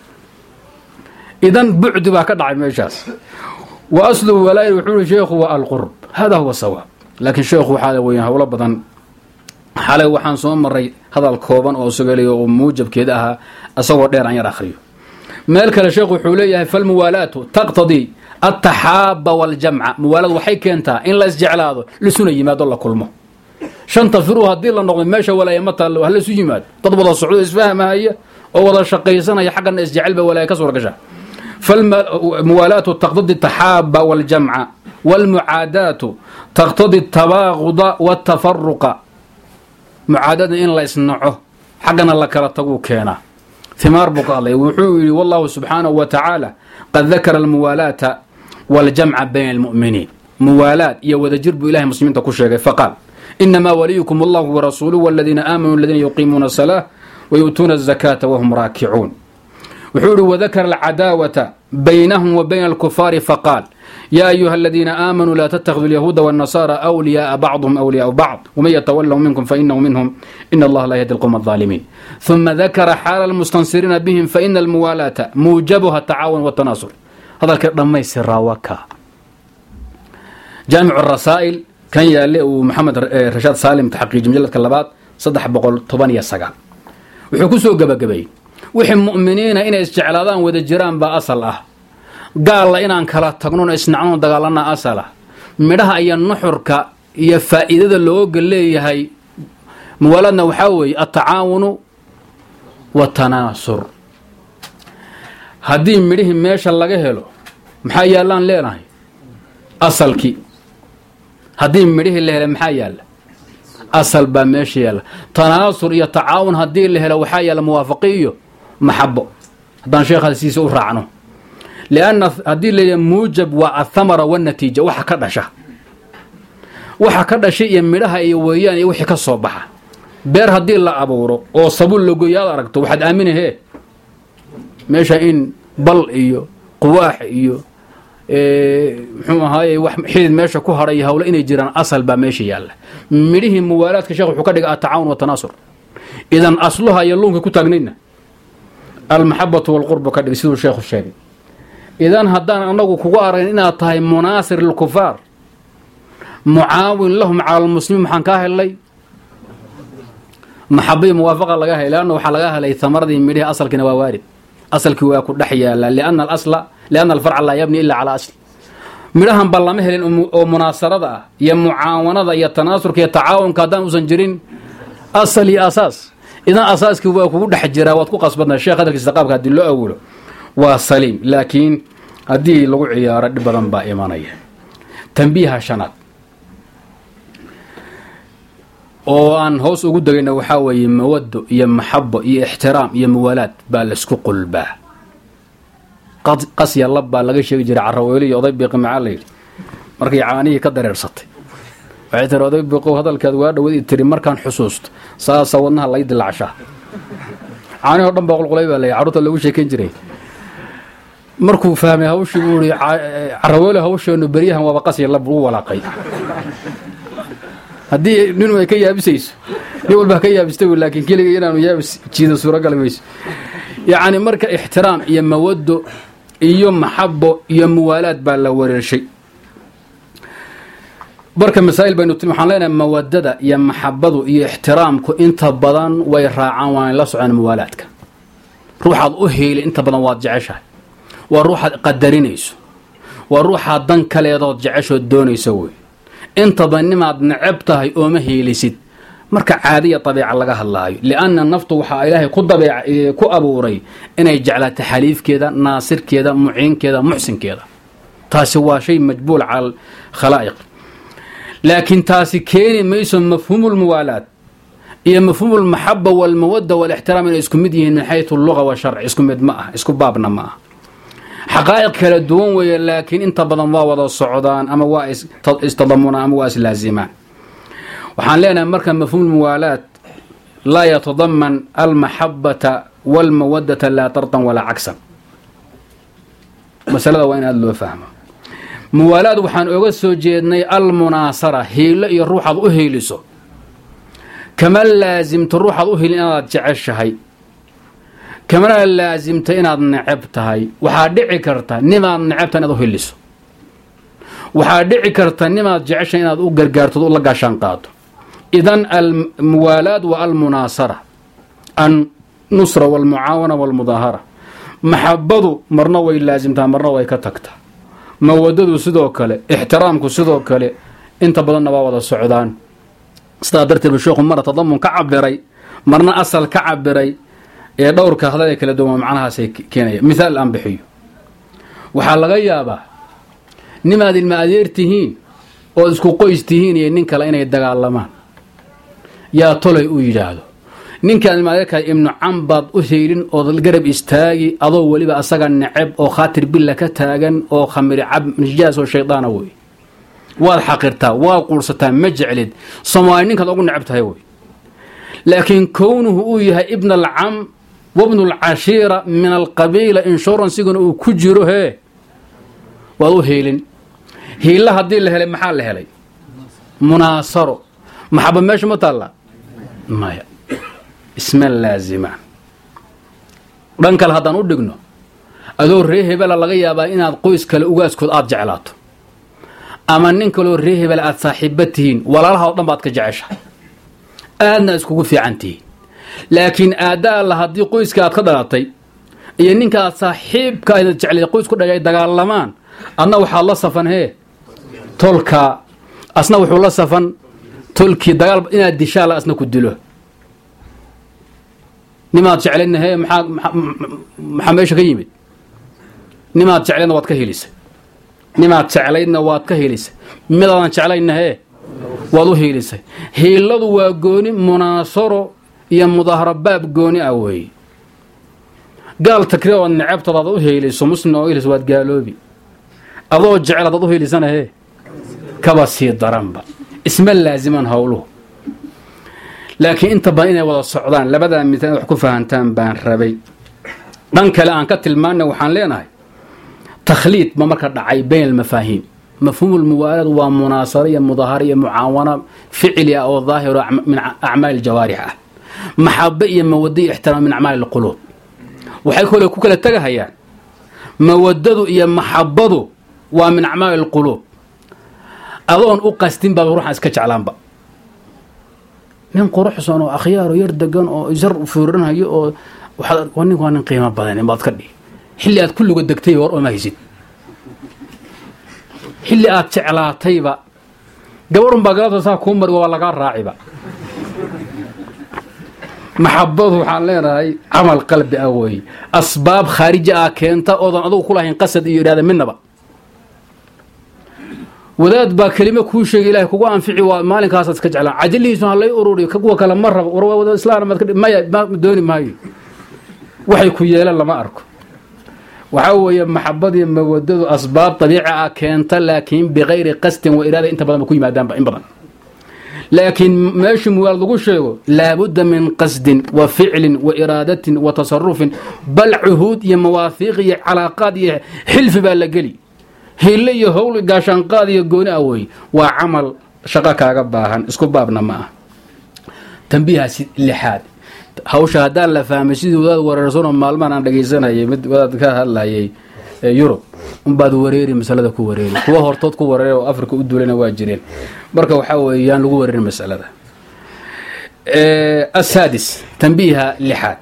إذن بعد باك دعي ميشاس وأصل ولاية وحول شيخ هو القرب هذا هو الصواب لكن شيخ حاله وياه ولا بدن حاله وحان صوم مري هذا الكوبان أو سجلي وموجب كده أصور دير عن يراخريه مالك لشيخ حوليه فالموالاة تقتضي التحاب والجمع موالد وحي كنتا إن لا يسجعل هذا لسنة يماد الله كلمه شن تفروها دي لنقضي ماشا ولا يمتى هل سيماد تضبط الصعود اسفاهمها هي أو ولا شقيسنا يحقا يسجعل ولا يكسر قشا فالموالاة تقتضي التحاب والجمع والمعاداة تقتضي التباغض والتفرق معاداة إن لا يصنعه حقنا الله كرتقو كينا ثمار بقالي وحولي والله سبحانه وتعالى قد ذكر الموالاة والجمع بين المؤمنين موالاة يوذ جرب إله مسلمين تكوشيك فقال إنما وليكم الله ورسوله والذين آمنوا الذين يقيمون الصلاة ويؤتون الزكاة وهم راكعون وحول وذكر العداوة بينهم وبين الكفار فقال يا أيها الذين آمنوا لا تتخذوا اليهود والنصارى أولياء بعضهم أولياء بعض ومن يتولهم منكم فإنه منهم إن الله لا يهدي القوم الظالمين ثم ذكر حال المستنصرين بهم فإن الموالاة موجبها التعاون والتناصر هذا الكلام ما يسر وكا جامع الرسائل كان يالي محمد رشاد سالم تحقيق مجلة كلابات صدح بقول طبانية السقال وحكسوا قبا قبين وحي مؤمنين إن استعلاضان وذا جيران با أصل أه قال الله إنان كلا تقنون إسنعون دقالنا أصله مدها أي النحرك هي فائدة اللي قال لي هي مولدنا وحاوي التعاون والتناصر هدي مدهم ماشا لغا هلو محايا لان لينا أصلكي هدي مدهم اللي هلا محايا أصل با ماشي يلا تناصر يا تعاون هدي اللي هلا وحايا لموافقيه محبه هذا شيخ السيسي ورعنه لأن هذه اللي موجب والثمرة والنتيجة وحا كدشة وحا كدشة يميرها يويان يوحي كالصوبحة بير هذه اللي أبورو أو صبول لقويا أركتو وحد آمنه هي ماشا إن بل إيو قواح إيو محوما هاي حيد ماشا كوهر إيها ولا إني جيران أصل با ماشي يالا ميريه موالات كشيخ وحكادك التعاون والتناصر إذن أصلها يلونك كتاقنين المحبة والقرب كدغ سيدو الشيخ الشافعي إذن هدان أنه كوغو أرين إنها تهي مناصر للكفار معاون لهم على المسلمين محان كاهلي محبة موافقة لغاها لأنه وحا لغاها لي ثمر دي ميريه أصل كنوا وارد أصل كوا يكون دحيا لأن الأصل لأن الفرع لا يبني إلا على أصل ميرهم بالله مهل ومناصرة يا معاونة يا تناصر يا تعاون كادان وزنجرين أصل يا أساس إذا أساسك هو كود حجرة وتكو قصبنا الشيخ هذا الاستقاب هذه اللي أوله وسليم لكن هذه لو عيارة بدن با إيمانية تنبيه شنات oo aan hoos ugu dagayna waxa weeye mawado iyo maxabo iyo ixtiraam iyo muwalaad baa la isku qulba qad qasiya labba laga sheegi jiray carraweeli iyo oday biiq macallay markii caanihi ka dareersatay waxay tiri oday biiq hadalkaad waa dhawaad tiri markaan xusuusto saasa wadnaha la idilaacsha caanihi oo dhan baa qulqulay baa la caruurta lagu sheekan jiray markuu fahmay hawshii uu yiri caraweelo hawsheenu bariyahan waa qas yalla buu walaaqay hadii nin way ka yaabisayso nin walba ka yaabistay laakiin kaliya inaanu yaabis jiido suuragal mayso yaani marka ixtiraam iyo mawaddo iyo maxabbo iyo muwaalaad baa la wareershay barka masaa'il baynu tin waxaan leenahay mawaddada iyo maxabbadu iyo ixtiraamku inta badan way raacaan waan la socon muwaalaadka ruuxaad u heelay inta badan waad jeceshahay waa ruuxaad qadarinayso waa ruuxaad dan kaleedood jecesho doonayso way inta banimaad nacab tahay oo ma heelisid marka caadiya tabiica laga hadlaayo lianna naftu waxa ilaahay ku dabeeca ku abuuray inay jeclaato xaliifkeeda naasirkeeda muciinkeeda muxsinkeeda taasi waa shay majbuul cal khalaa'iq laakiin taasi keeni mayso mafhuumul muwaalaad iyo mafhuumul mahabba wal mawadda wal ihtiram inay isku mid yihiin min haythu lugha wa shar'i isku mid ma ah isku baabna ma ah xaqaa'iq kala duwan weeye laakiin inta badan waa wada socdaan ama waa istadamuna ama waa islaazimaan waxaan leenahay marka mafhuumul muwaalaad la yatadamman al mahabbata wal mawaddata la tartan wala aksan masalada waa in aad loo fahmo muwaalaad waxaan oga soo jeednay al munaasara heelo iyo ruuxad u heeliso kama laazimto ruuxad u heelin inaad jeceshahay kama laazimto inaad necab tahay waxa dhici karta nimaad necabta inaad u heeliso waxa dhici karta nimaad jeceshahay inaad u gargaarto oo la gaashan qaato idan al muwaalaad wa al munaasara an nusra wal muawana wal mudahara mahabbadu marna way laazimtaa marna way ka tagtaa mawadadu sidoo kale ixtiraamku sidoo kale inta badan waa wada socdaan sida darteed sheekhu mar tadamun ka cabiray marna asal ka cabiray ee dhowrka hadalay kala duwan macnahaas ay keenaya misaal aan bixiyo waxa laga yaabaa nimaad ilma adeertihiin oo isku qoystihiin iyo nin kale inay dagaalamaan yaa tolay u yiraahdo ninkan ilma adeerka ibnu cambad u heelin oo garab istaagi adoo waliba asaga nacab oo khaatir billa ka taagan oo khamri cab nijaas oo shaydaana way waad xaqirtaa waa qulsataa ma jeclid Soomaali ninkan ugu nacab tahay way laakiin kownuhu uu yahay ibn al-am wa ibn al-ashira min al-qabila insurance iguna uu ku jiro he waa u heelin heela hadii la helay maxaa la helay munaasaro maxaba meesha ma taala maya isma laazima dhankal hadan u dhigno adoo reehebel laga yaabaa inaad qoys kale ugaaskood aad jeclaato ama nin kale reehebel aad saaxiibatihiin walaalaha oo dhan baad ka jeceshahay aadna iskugu fiicantii laakiin aadaa la hadii qoyska aad ka dhalatay iyo ninka aad saaxiibka aad jeclay qoys ku dhagay dagaalamaan adna waxa la safan he tolka asna wuxuu la safan tolki dagaal inaad dishaala asna ku dilo nimaad jeclayna he maxaa maxaa meesha ka yimid nimaad jeclayna waad ka helisay nimaad jeclayna waad ka helisay midaan jeclayna he waad u helisay heeladu waa gooni munaasaro iyo mudahara baab gooni ah way gaal takriir oo nacabtada u heeliso muslim oo ilis waad gaaloobi adoo jeclad u helisana he kaba sii daranba isma laaziman hawluhu laakiin inta badan inay wada socdaan labada midna wax ku fahantaan baan rabay dhan kale aan ka tilmaanay waxaan leenahay takhliid ma marka dhacay been mafaahim مفهوم الموالد ومناصرة مظاهرة معاونة فعلية أو ظاهرة من أعمال الجوارح محبة مودية احترام من أعمال القلوب وحيكون لكوكا لتجاه يعني مودده إيا محبده ومن أعمال القلوب أظن أقستين بروح أسكتش على بقى من قروح صانو أخيار ويردقان أو جر فورنها يو واني واني قيمة بدني ما تكدي حليات كله قد دكتي ورا ما يزيد حلي aad jeclaatayba gabarun baagada saa ku mar waa laga raaciba maxabadu waxaan leenahay amal qalbi away asbaab khariji ah keenta oo dan adigu kula hayn qasad iyo iraada minaba wadaad ba kalima ku sheegay ilaahay kugu anfici waa maalinkaas iska jeclaan ajilihiisu halay ururiyo kuwa kala marraba urwada islaamad ka ma dooni maayo waxay ku yeelan lama arko وحاول محبة مودده أسباب طبيعة كانت لكن بغير قصد وإرادة أنت بدل ما كوي مادام بإن بدل لكن ماشي موال لغو شيغو لابد من قصد وفعل وإرادة وتصرف بل عهود يا مواثيق يا علاقات يا حلف بالقلي هي هول قاشان قاضي يقوني أوي وعمل شقا كاغا باهان اسكو بابنا معه تنبيه اللحاد hawsha haddaan la fahmay sidii wadaad wareersanoo maalmahan aan dhagaysanayay mid wadaad ka hadlayay Yurub unbaad wareeri masalada ku wareeri kuwa hortood ku wareeri oo Afrika u duulana waa jireen marka waxa weeyaan lagu wareeri masalada ee asadis tanbiiha lixaad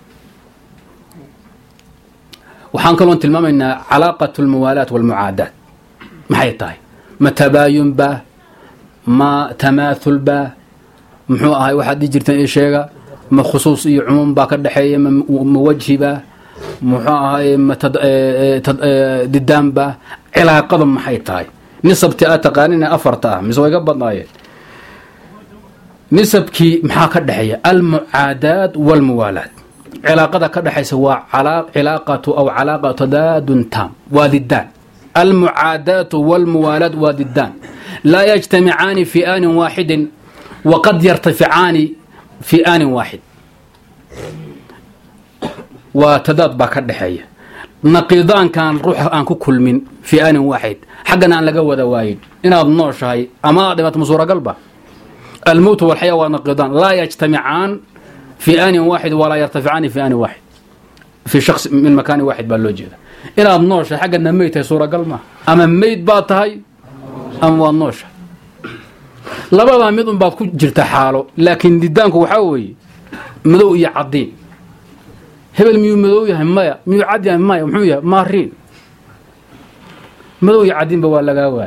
waxaan kaloo tilmaamaynaa calaaqatu almuwalaat walmuaadat maxay tahay ma tabaayun ba ma tamaathul ba muxuu ahay waxa dijirtan ee sheega ما خصوصي عموم باك دحيه موجه با محاها ددان با علاقه maxay tahay nisabti aad taqaanina afarta mis way gabadnaayeen nisabki maxaa ka dhaxaya al muaadat wal muwalat cilaaqada ka dhaxaysa waa cilaaqatu aw cilaaqatu tadadun tam wadidan al muaadat wal muwalat wadidan la yajtami'an fi an wahid wa qad yartafi'an في آن واحد وتضاد باك دحيه نقيضان كان روح ان كل من في آن واحد حقنا ان لغا ودا وايد ان اد نوشahay اما دبت مسوره قلبه الموت والحياه ونقيضان لا يجتمعان في آن واحد ولا يرتفعان في آن واحد في شخص من مكان واحد بالوجه ان اد نوشahay حقنا ميت سوره قلبه اما ميت باتهي ام ونوشه labada mid un baad ku jirta xaalo laakiin didaanku waxa weey madow iyo cadeen hebel miyuu madow yahay maya miyuu cad yahay maya muxuu yahay maarin madow iyo cadeen ba waa laga waay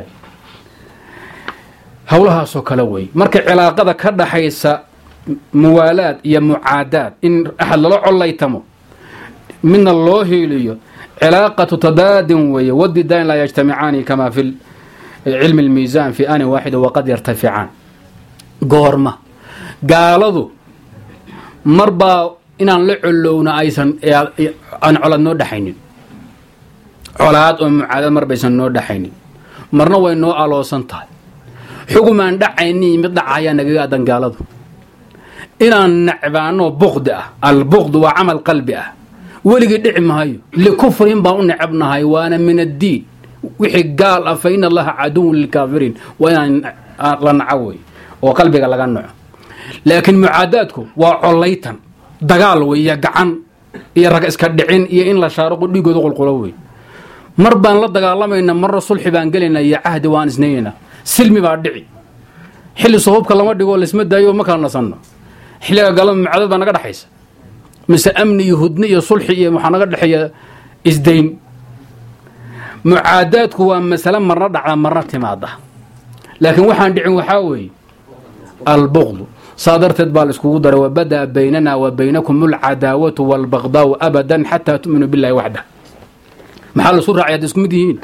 hawlaha soo kala way marka cilaaqada ka dhaxaysa muwaalaad iyo muaadaad in ahad la colaytamo min Allah heeliyo cilaaqatu tadaadin way wadidaan la yajtami'ani kama fil علم الميزان في آن واحد وقد يرتفعان قورما قالوا مربا إن لعلونا أيضا أن على النور دحيني علاد ومعادة مربا يسن النور دحيني مرنا وينو ألو سنتاي حكم أن دحيني مدعايا نقادا قالوا إن نعبانو بغضة البغض وعمل قلبه ولقد دعم هاي لكفر باو نعبنا هاي وانا من الدين وحي قال فإن الله عدو للكافرين وإن لنعوي وقلبك لغنع لكن معاداتكم وعليتا دقال ويا قعن يا رقا اسكا دحين يا ان لا شارق ديغود قلقلوي مربان لا دغالمينا مر صلح بان غلينا يا عهد وان اسنينا سلمي با دحي xilli sababka lama dhigo lisma daayo ma kala nasanno xilliga galan macdad baa naga dhaxaysa mise amni iyo hudni iyo sulxi iyo waxa naga dhaxaya isdayn muaadaadku waa mas'ala marna dhacda marna timaada laakiin waxaan dhicin waxa weey al-bughd صادرت بال اسكو دار وبدا بيننا وبينكم العداوه والبغضاء ابدا حتى تؤمنوا بالله وحده محل صور عياد اسكو مدين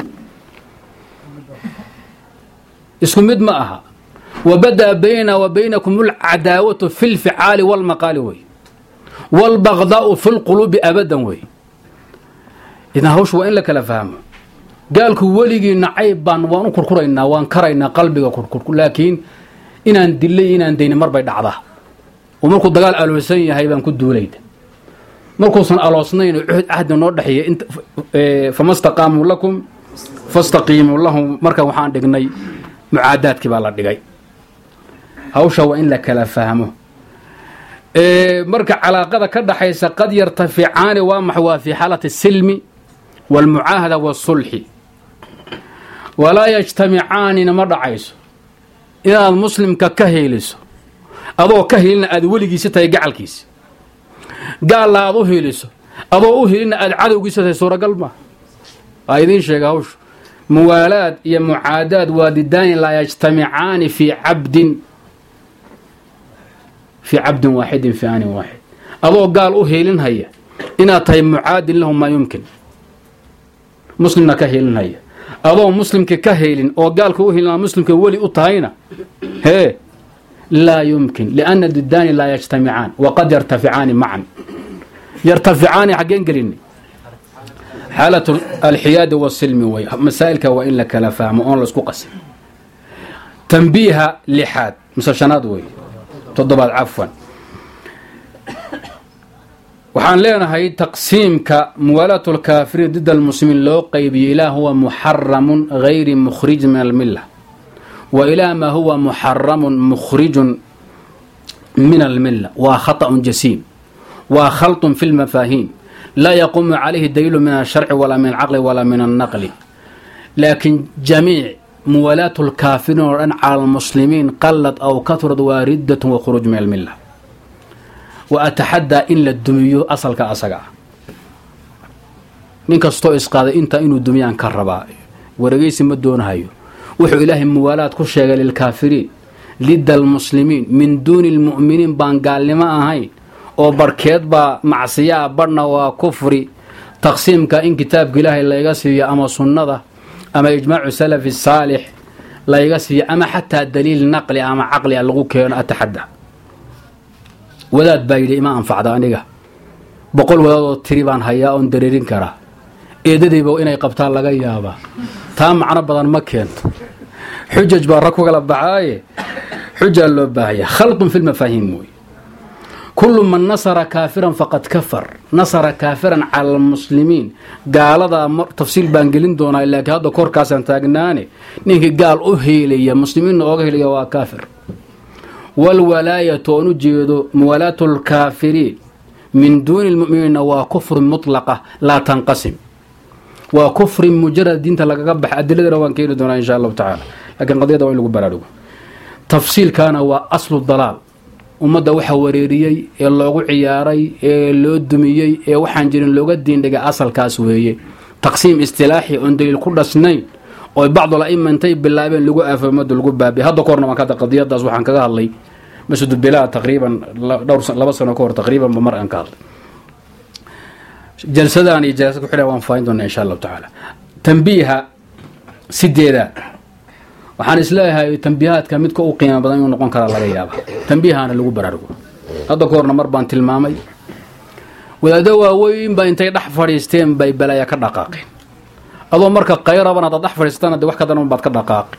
اسكو مد معها وبدا بيننا وبينكم العداوه في الفعال والمقال وي والبغضاء في القلوب ابدا وي اذا هوش وين لك لا فهم قالكو وليغي نعيب بان وان كركرينا وان كرينا قلبي كركر لكن inaan dilay inaan deyn mar bay dhacdaa oo markuu dagaal aloosan yahay baan ku duulayda markuu san aloosnayn uhud ahad noo dhaxiyay inta famastaqamu lakum fastaqimu lahum marka waxaan dhignay muaadaadkii baa la dhigay hawsha waa in la kala fahmo ee marka calaaqada ka dhaxaysa qad yartafi'aan wa mahwa fi halati silmi wal muaahada was sulhi wala yajtami'aan ma dhacayso إذا المسلم كهيلس أضو كهيلنا أد ولجيس تاي جعلكيس قال لا أضو هيلس أضو هيلنا أد عدو جيس تاي صورة قلبه أيدين شيء هوش موالات يا معادات واددان لا يجتمعان في عبد في عبد واحد في آن واحد أضو قال أهيلن هيا إن تاي معاد لهم ما يمكن مسلمنا كهيلن هيا أضو مسلم كهيلن أو قال كوهيلنا مسلم كولي أطهينا هي لا يمكن لأن الددان لا يجتمعان وقد يرتفعان معا يرتفعان حقين قريني حالة الحياد والسلم مسائلك وإن لك لا فهم أون لسكو قسم تنبيه لحاد مثل شناد وي تضبط عفوا وحان لنا هي تقسيم كموالاة الكافرين ضد المسلمين لو قيب إله هو محرم غير مخرج من الملة وإلى ما هو محرم مخرج من الملة وخطأ جسيم وخلط في المفاهيم لا يقوم عليه دليل من الشرع ولا من العقل ولا من النقل لكن جميع موالاة الكافرين على المسلمين قلت أو كثرت واردة وخروج من الملة وأتحدى إن الدميو أصل كأسقع نينك استو إسقاذ إنت إنو الدميان كربا ورقيس مدون هايو وحو إلهي موالاة كشيغ للكافرين لد المسلمين من دون المؤمنين بانقال لما هاي oo barkeed ba macsiya barna waa kufri taqsiimka in kitaabka Ilaahay la iga siiyo ama sunnada ama ijmaacu salaf salih la iga siiyo ama hatta daliil naqli ama aqli lagu keeno atahadda wadaad bayli ima anfacda aniga boqol wadaad tiribaan hayaa on dareerin kara eedadiiba inay qabtaan laga yaaba taa macna badan ma keento xujaj baa raku kala baxay xujja loo baahaya khalqun fil mafahim كل من نصر كافرا فقد كفر نصر كافرا على المسلمين قال هذا تفصيل بانجلين دونا إلا هذا كوركاس انتاجناني نيجي قال أهيلي مسلمين أهيلي وكافر والولاية نجد موالاة الكافرين من دون المؤمنين وكفر مطلقة لا تنقسم وكفر مجرد دين تلقى أدلة روان كيلو دونا إن شاء الله تعالى لكن قضية دوين لقوا برادو تفصيل كان هو أصل الضلال umada waxa wareeriyay ee loogu ciyaaray ee loo dumiyay ee waxaan jirin looga diindhiga asalkaas weeye taqsiim istilaahi oo daliil ku dhasnayn oo bacdo la imantay bilaabeen lagu afamado lagu baabi hadda koorna ma ka qadiyadaas waxaan kaga hadlay masjid bilaa taqriiban dhowr laba sano ka hor taqriiban mar aan ka hadlay jalsadaan iyo jalsad ku xidhan waan faayin doonaa insha Allah taala tanbiiha sideeda waxaan isleeyahay tanbiihaadka midka uu qiimo badan inuu noqon kara laga yaabo tanbiihana lagu baraarugo hadda koorna mar baan tilmaamay wadaado waaweyn baa intay dhax fariisteen bay balaya ka dhaqaaqeen adoo marka qayrabana dad dhax fariistaan wax ka daran baad ka dhaqaaqeen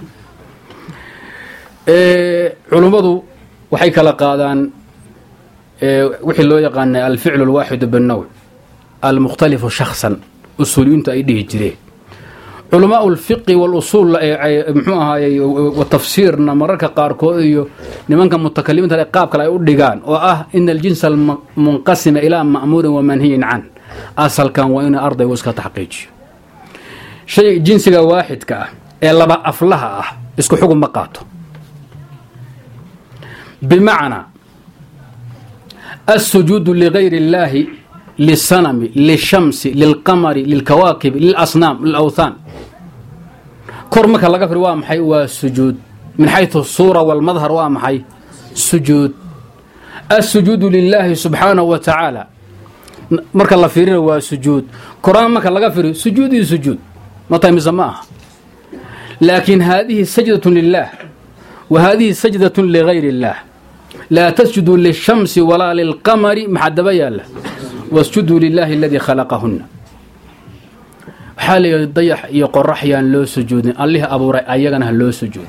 ee culimadu waxay kala qaadaan ee wixii loo yaqaan al-fi'l al-wahid bin-naw' al-mukhtalif shakhsan usuuliyinta ay dhihi jireen علماء الفقه والأصول محوها والتفسيرنا مركا قاركو iyo nimanka mutakalimiinta ay qaab kale ay u dhigaan oo ah in الجنس المنقسم الى مأمور ومنهي عنه asalkan waa in arday iska taxqiijiyo shay jinsiga waahidka ah ee laba aflaha ah isku xukun ma qaato بمعنى السجود لغير الله للصنم للشمس للقمر للكواكب للأصنام للأوثان كرمك لغا في waa maxay waa sujuud من حيث الصورة والمظهر waa maxay سجود السجود لله سبحانه وتعالى marka la fiirina waa sujuud quraan marka laga fiiriyo sujuudi sujuud ma tahay misamaa لكن هذه سجدة لله وهذه سجدة لغير الله لا تسجدوا للشمس ولا للقمر محدبا يالا واسجدوا لله الذي خلقهن حال يضيح يقرح يان لو سجود الله ابو رأي ايغنا لو سجود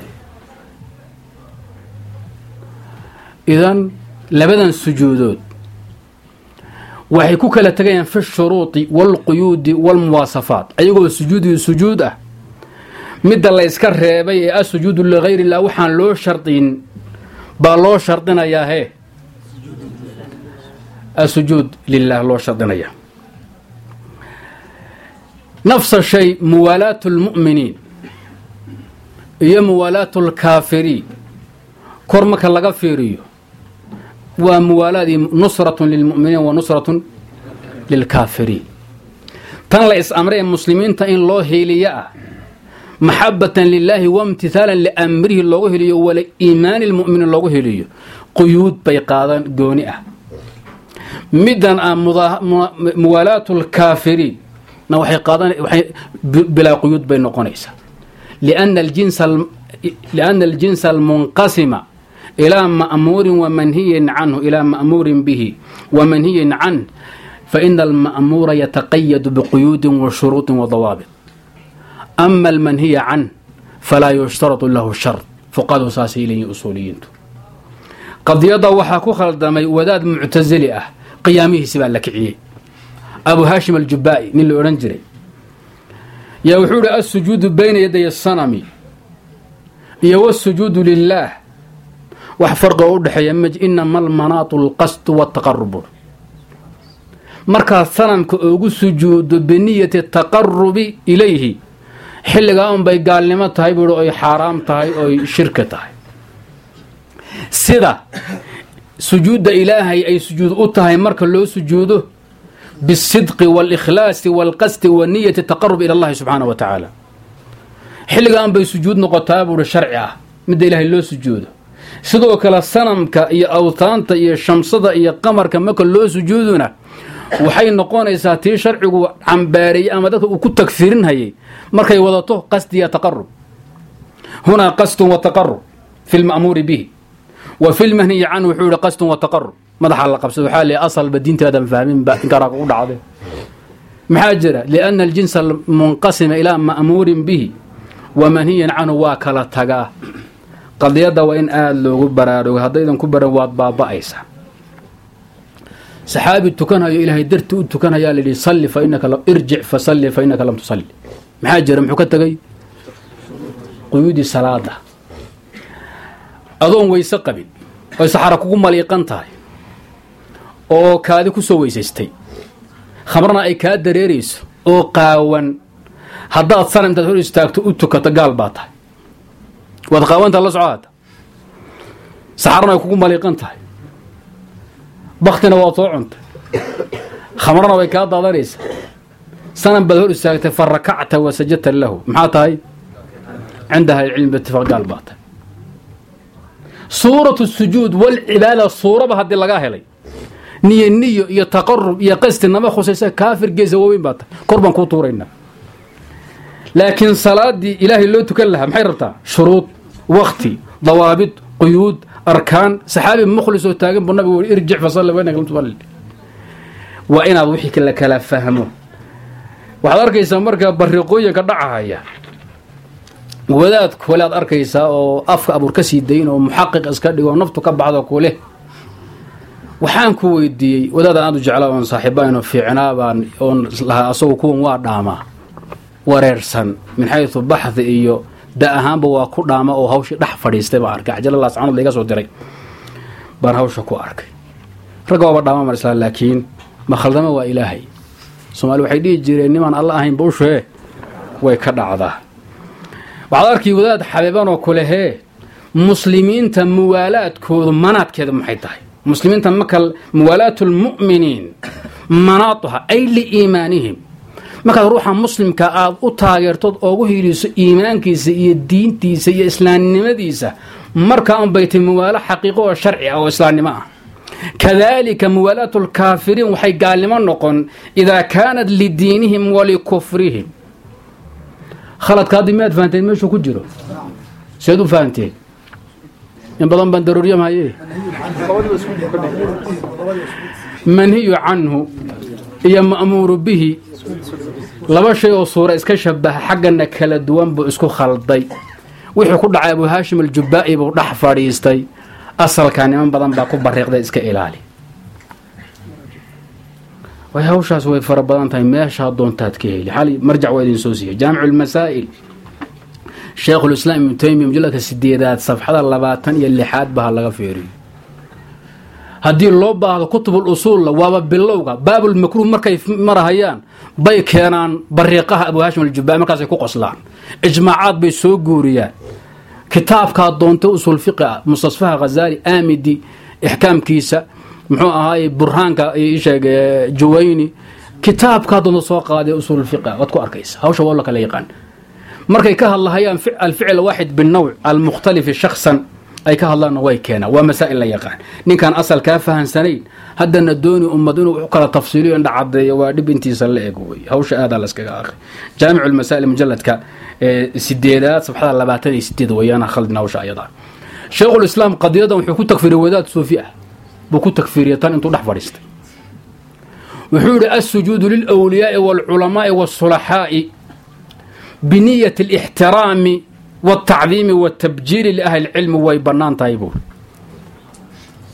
اذن لبدن سجودود waxay ku kala tagayaan fi shuruuti wal quyud wal muwasafaat ayagoo sujuudi sujuud ah mid la iska reebay ee sujuudu li ghayri allah waxaan loo shartin ba loo shartinayaa he السجود لله لو شرطنيا نفس الشيء موالاة المؤمنين هي موالاة الكافرين كرمك لغا فيريو وموالاة نصرة للمؤمنين ونصرة للكافرين تن لا امرئ المسلمين تن لو هيليا محبة لله وامتثالا لامره لو هيليو ولا ايمان المؤمن لو هيليو قيود بيقادن غوني مدن موالاة الكافرين نوحي قادن بلا قيود بين نقونيسا لأن الجنس لأن الجنس المنقسم إلى مأمور ومنهي عنه إلى مأمور به ومنهي عنه فإن المأمور يتقيد بقيود وشروط وضوابط أما المنهي عنه فلا يشترط له الشرط فقالوا ساسي إليه أصوليين qadiyada waxa ku khaldamay wadaad mu'tazili ah qiyaamihiisa baa la kiciyay abu hashim al-jubba'i nin la oran jiray yaa wuxuu yiri as-sujuudu bayna yaday as-sanami iyo was-sujuudu lillah wax farqo u dhaxeeya maj inma al-manatu al-qasd wa at-taqarrub marka sanamka ugu sujuudo biniyati at-taqarrubi ilayhi xilliga un bay gaalnimo tahay buu oo xaraam tahay oo shirka tahay sida sujuuda ilaahay ay sujuud u tahay marka loo sujuudo بالصدق والإخلاص والقصد والنية التقرب إلى الله سبحانه وتعالى حلقا أن بيسجود نقطاب ورشرعه مد إله اللو سجوده سدوك للسنمك إيا أوثانت إيا الشمصة إيا قمر كمك اللو سجودنا وحي نقون إساتي شرعه عن باري أمدك وكنت تكثيرين هاي مركا يوضطه قصد يتقرب هنا قصد وتقرب في المأمور به وفي المهني عنه حول قصد وتقرب مدح الله قبسه حالي أصل بدين تادم فاهمين بإنكارك أقول عظيم محاجرة لأن الجنس المنقسم إلى مأمور به ومنهي عنه واكلة تقاه قد يدى وإن آل له براره هذا إذن كبر واد بابا أيسا سحابي تكنها يا إلهي درت تكنها يا للي صلي فإنك لم ارجع فصلي فإنك لم تصلي محاجرة محكت تقي قيود الصلاة أظن ويسقبي ويسحرككم مليقنتها oo kaadi ku soo weysaystay khamrana ay ka dareereyso oo qaawan hadaad sanamta hor istaagto u tukato gaal baa tahay wad qaawanta la socda saxarna ay kugu maliiqan tahay baqtina waa soo cuntay khamrana way ka daadanaysa sanam baa hor istaagtay farakacta wa sajadta lahu maxaa tahay عندها العلم باتفاق قال بات سورة السجود والعبادة صورة بهدي لغا هلي نية نية يتقرب يقست انما خصيصا كافر جيزة وين بات قربان كوطورينا لكن صلاة دي إلهي اللي تكلها محيرتها شروط وقتي ضوابط قيود أركان سحابي مخلص وتاقن بالنبي يقول ارجع فصلي وينك لم تصلي وإن أضوحي كلا كلا فهمه وحضرك يسمرك برقوية كدعها هيا wadaadku walaad arkaysaa oo afka abuur ka sii dayn oo muxaqiq iska dhigo naftu ka baxdo kule waxaan ku weydiiyay wadaad aan u jeclaa oo saaxiibaan fiicnaa baan oo laha asoo kuwan waa dhaama wareersan min haythu bahth iyo da ahaanba waa ku dhaama oo hawshi dhax fadhiistay baan arkay ajal Allah subhanahu wa ta'ala iga soo diray baan hawsha ku arkay raga waa dhaama mar isla laakiin ma khaldama waa ilaahay Soomaali waxay dhigi jireen niman Allah ahayn buushee way ka dhacdaa بعض أركي وداد حبيبان وكله مسلمين تم موالات كود مناط كذا محيطها مسلمين تم مكل موالات المؤمنين مناطها أي لإيمانهم مكل روحا مسلم كأب أطاير تود أوه يريس إيمان كيس الدين تيس إسلام نمديسة مركا أم بيت موالة حقيقة وشرعي أو إسلام نما كذلك موالات الكافرين وحي قال لمن نقول إذا كانت لدينهم ولكفرهم خلط كادمات فانتين ماشو كجرو سيدو فانتين ان بدن بندروريا ما هي منهي عنه يا مأمور به لبا شيء او صوره اسك شبه حقنا كلا دوان بو اسكو خلطي وخي ku dhacay Abu Hashim al-Jubba'i buu dhax fadhiistay asalkan in badan baa ku bariiqday iska ilaali وهوشاس way fara badan tahay meesha doontaad ka heli xali marjac waa idin soo siiyay jaami'ul masaa'il Sheikh al-Islam Ibn Taymiyyah mujallada sideedaad safxada labaatan iyo lixaad baa laga feeriyo hadii loo baahdo kutubul usul waa bilowga baabul makruh markay marahayaan bay keenaan bariiqaha Abu Hashim al-Jubba'i markaas ay ku qoslaan ijmaacaad bay soo guuriyaan kitaabka doonta usul fiqh mustasfaha Ghazali Amidi ihkaamkiisa muxuu ahaay burhaanka ay sheegay Juwayni kitaabka doon soo qaaday usul fiqh wad ku arkaysa hawsha wala kala yaqaan markay ka hadlayaan ficil ficil waahid bin naw' al mukhtalif shakhsan ay ka hadlaan way keena waa masaa'il la yaqaan ninkan asal ka fahansanay hadana dooni ummaduna wuxuu kala tafsiiliyo inda cadeeyo waa dib intiisa la eego way hawsha aad la iskaga akhri jaami'ul masaa'il mujalladka sideedaad safxada labaatan iyo sideed wayana khaldna hawsha ayada Shaykhul Islam qadiyadan wuxuu ku takfiiray wadaad suufi ah بكو تكفيريتان انتو دح فريستي وحول السجود للأولياء والعلماء والصلحاء بنية الاحترام والتعظيم والتبجير لأهل العلم ويبنان طيبون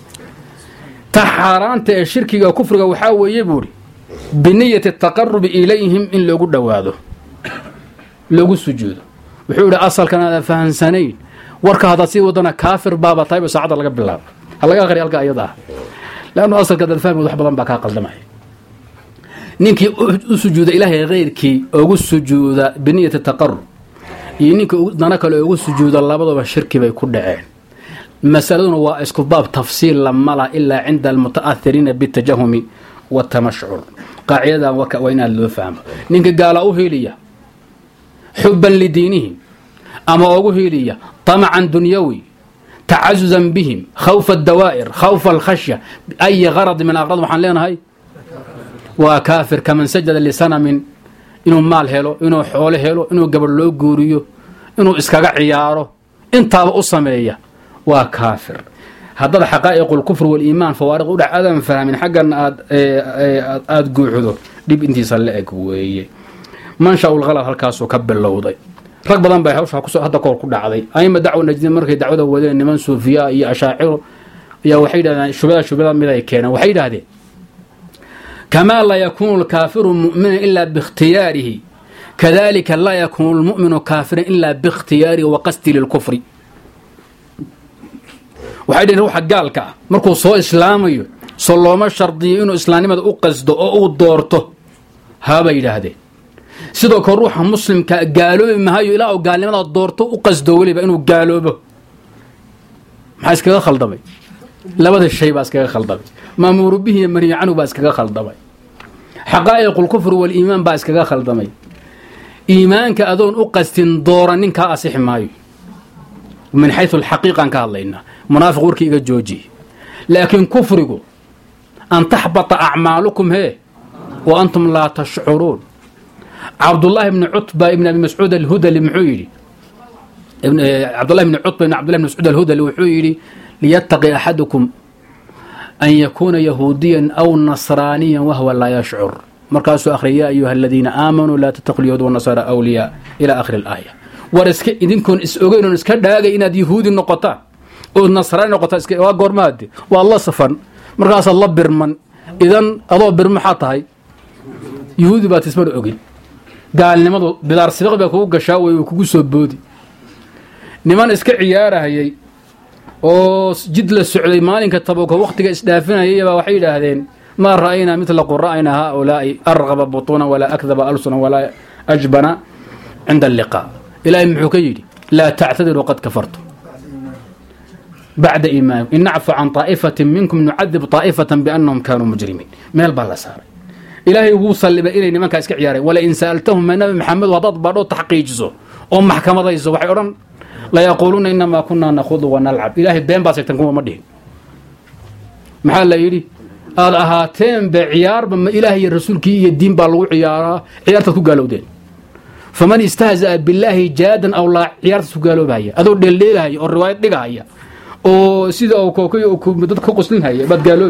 taxaaraanta ee shirkiga kufriga waxaa weeye buuri biniyati taqarrubi ilayhim in loogu dhowaado loogu sujuudo wuxuu yidhi asalkan aada fahansanayn warka haddaad sii wadana kaafir baaba tahayba saacadda laga bilaabo ha laga aqriya halka ayada ah leannu asalka dad fahmi wax badan baa kaa qaldamaya ninkii u sujuuda ilaahay keyrkii ugu sujuuda biniyati taqarrub iyo ninka dana kale ugu sujuuda labadaba shirki bay ku dhaceen masaladuna waa isku baab tafsiil lama la ilaa cinda almuta'athiriina bitajahumi watamashcur qaacidadan waa inaad loo fahmo ninka gaala u heliya xubban lidiinihim ama ugu heliya طمعا دنيوي تعززا بهم خوف الدوائر خوف الخشية أي غرض من أغراض وحن لنا هاي وكافر كمن سجد لسنة من إنه مال هيلو إنه حول هيلو إنه قبل له جوريو إنه إسكاق عياره انت أصمية وكافر هذا حقائق الكفر والإيمان فوارق ودع أدم فمن حق أن أد أد جوعده دي بنتي صلّيك ويا ما شاء الله غلط هالكاس وكبل لوضي rag badan bay hawsha ku soo hadda koor ku dhacday ayma dacwo najdin markay dacwada wadeen niman suufiya iyo ashaaciro iyo waxay yiraahdaan shubada shubada mid ay keenan waxay yiraahdeen kama la yakunu al-kafiru mu'mina illa bi ikhtiyarihi kadhalika la yakunu al-mu'minu kafiran illa bi ikhtiyarihi wa qasdi lil-kufri waxay dhigeen ruuxa gaalka markuu soo islaamayo soo looma shardiyo inuu islaamnimada u qasdo oo uu doorto haba yiraahdeen sidoo kale ruuxa muslimka gaaloobi maayo ilaa uu gaalnimada doorto u qasdo waliba inuu gaaloobo maxaa iskaga khaldamay labada shay baa iskaga khaldamay maamuru bihi mariyanu baa iskaga khaldamay xaqaa'iqul kufr wal iimaan baa iskaga khaldamay iimaanka adoon u qastin dooranin ka asix maayo min haythu al haqiiqan ka hadlayna munaafiq warkiiga jooji laakiin kufrigu an tahbata a'maalukum he wa antum la tash'urun عبد الله بن عتبة ابن أبي مسعود الهذلي محيري ابن عبد الله بن عتبة بن عبد الله بن مسعود الهذلي محيري ليتقي أحدكم أن يكون يهوديا أو نصرانيا وهو لا يشعر مركز آخر يا أيها الذين آمنوا لا تتخذوا اليهود والنصارى أولياء إلى آخر الآية ورسك إذن كن إسأوجين ونسكت داعي إن يهود النقطة أو النصراني نقطة إسك وقر مادي والله صفن مركز الله برمن إذن الله برم حطهاي يهود باتسمر أوجين gaalnimadu bidaar sibiq bay kugu gashaa way kugu soo boodi niman iska ciyaarahayay oo jid la socday maalinka tabuka waqtiga isdhaafinayay baa waxay yiraahdeen ma raayna mithla qura'ina haula'i arghaba butuna wala akdhaba alsuna wala ajbana inda al-liqa ilaahi muxuu ka yiri la ta'tadiru qad kafartu ba'da iman in na'fu an ta'ifatin minkum nu'adhib ta'ifatan bi annahum kanu mujrimin meel baa la saaray إلهي وصل إلى نمان كاسك عياري ولا إن سألتهم من نبي محمد وضد بارو تحقيجزو أو محكمة ضيزو وحيران لا يقولون إنما كنا نخوض ونلعب إلهي بين باسك تنكم مدين محل يري الأهاتين بعيار بما إلهي الرسول كي الدين بالو عيارة عيار تكو قالوا دين فمن استهزأ بالله جادا أو لا عيار تكو قالوا بهاي أدو دليل هاي أو الرواية دقا هاي أو سيدا أو كوكي أو كومدد كوكسلين هاي بات قالوا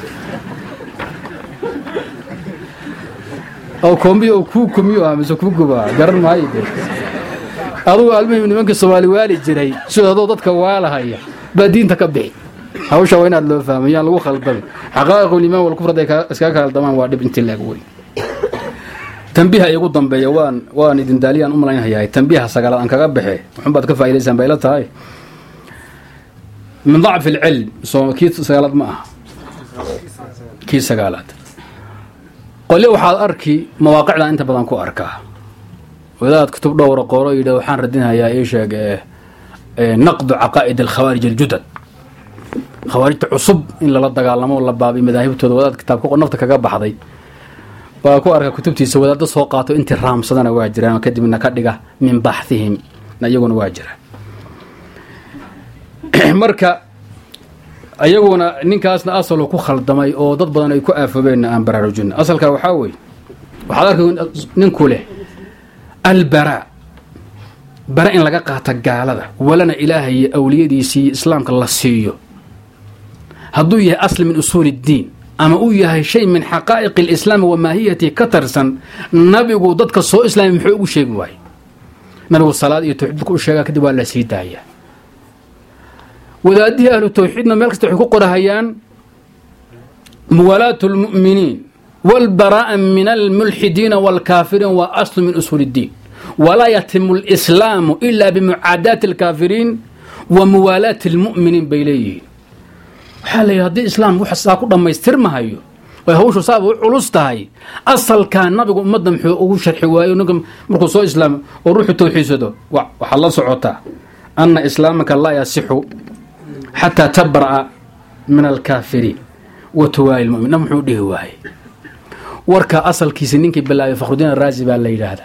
أو كومبي أو كو كوميو أمس كو كوبا قرن ما يدري أدو المهم إن منك الصوالي والي جري شو هذا ضد كوالا هاي بدين تكبي هاو شو وين الله فاهم يا لو خلط حقائق الإيمان والكفر ده إسكاك الضمان وادي بنت الله قوي تنبيه يقول ضمبي وان وان إذن داليا أم الله هي تنبيه سقال أنك قبحه محمد كفى إلى زنبي لا تاي من ضعف العلم سو كيس سقالات معه كيس سقالات قل waxaad arki mawaaqicda inta badan ku arkaa wadaad kutub dhowr qooro iyo waxaan radinayaa ee sheeg ee naqd aqaa'id al-khawarij al-judad khawarijta cusub in la dagaalamo la baabay madaahibtooda wadaad kitaabka qonafta kaga baxday waa ku arka kutubtiisa wadaad soo qaato intii raamsadana waa jiraan kadibna ka dhiga min baxthihim ayaguna waa jiraan marka ayaguna ninkaasna asal ku khaldamay oo dad badan ay ku aafabeen aan baraarujin asalka waxa weey waxa arkay ninku leh albara bara in laga qaata gaalada walana ilaahay awliyadiisi islaamka la siiyo haduu yahay asl min usul ad-din ama uu yahay shay min haqa'iq al-islam wa mahiyati katarsan nabigu dadka soo islaam muxuu ugu sheegay waay nabigu salaad iyo tawxiid ku sheega kadib waa la sii daaya wadaadii ahlu tawxiidna meel kasta waxay ku qorahayaan muwalaatu lmu'miniin walbaraa'a min almulxidiina waalkaafiriin waa aslu min usuuli iddiin walaa yatimu alislaamu ilaa bimucaadaati alkaafiriin wa muwaalaati almu'miniin bay leeyihiin waxaa la yidhi haddii islaam wax saa ku dhammaystirmahayo way hawshu saaba u culus tahay asalkaa nabigu ummadda muxuu ugu sharxi waayo ninka markuu soo islaamo oo ruuxu tawxiidsado waxaad la socotaa anna islaamaka laa yasixu xataa tabra'a min alkaafiriin wa tuwaali lmu'min nab muxuu dhihi waayey warka asalkiisa ninkii bilaabay fakhrudiin araazi baa la yidhaahdaa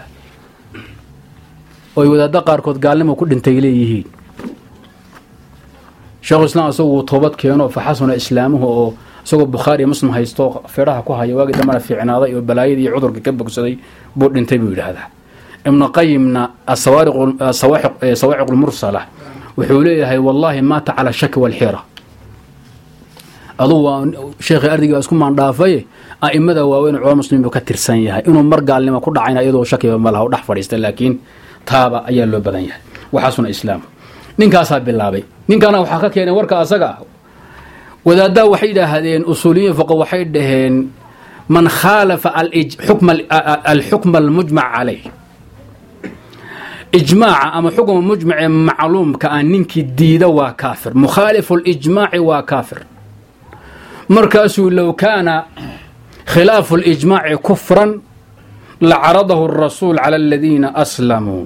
oy wadaadda qaarkood gaalnimo ku dhintay leeyihiin sheekhu islaam isagu wuu toobad keeno faxasuna islaamuhu oo isagoo bukhaari iyo muslim haysto feedhaha ku haya waagii dambana fiicnaaday oo balaayadii iyo cudurka ka bogsaday buu dhintay buu yidhaahdaa ibnu qayimna asawaaciq lmursala wuxuu leeyahay wallaahi maata cala shaki walxira aduu waa sheekhii ardigiibaa isku maandhaafaye a'imada waaweyn culama muslimiin buu ka tirsan yahay inuu mar gaalnimo ku dhacayna iyadoo shakiba malaha u dhex fadhiista laakiin taaba ayaa loo badan yahay waxaasuna islaamu ninkaasaa bilaabay ninkaana waxaa ka keenay warka asaga ah wadaaddaa waxay idhaahdeen usuuliyiin foqo waxay dhaheen man khaalafa alxukma almujmac calayh ijmaaca ama xukma mujmacee macluumka ah ninkii diida waa kaafir mukhaalifu lijmaaci waa kaafir markaasuu low kaana khilaafu lijmaaci kufran lacaradahu الrasuul cala aladiina aslamuu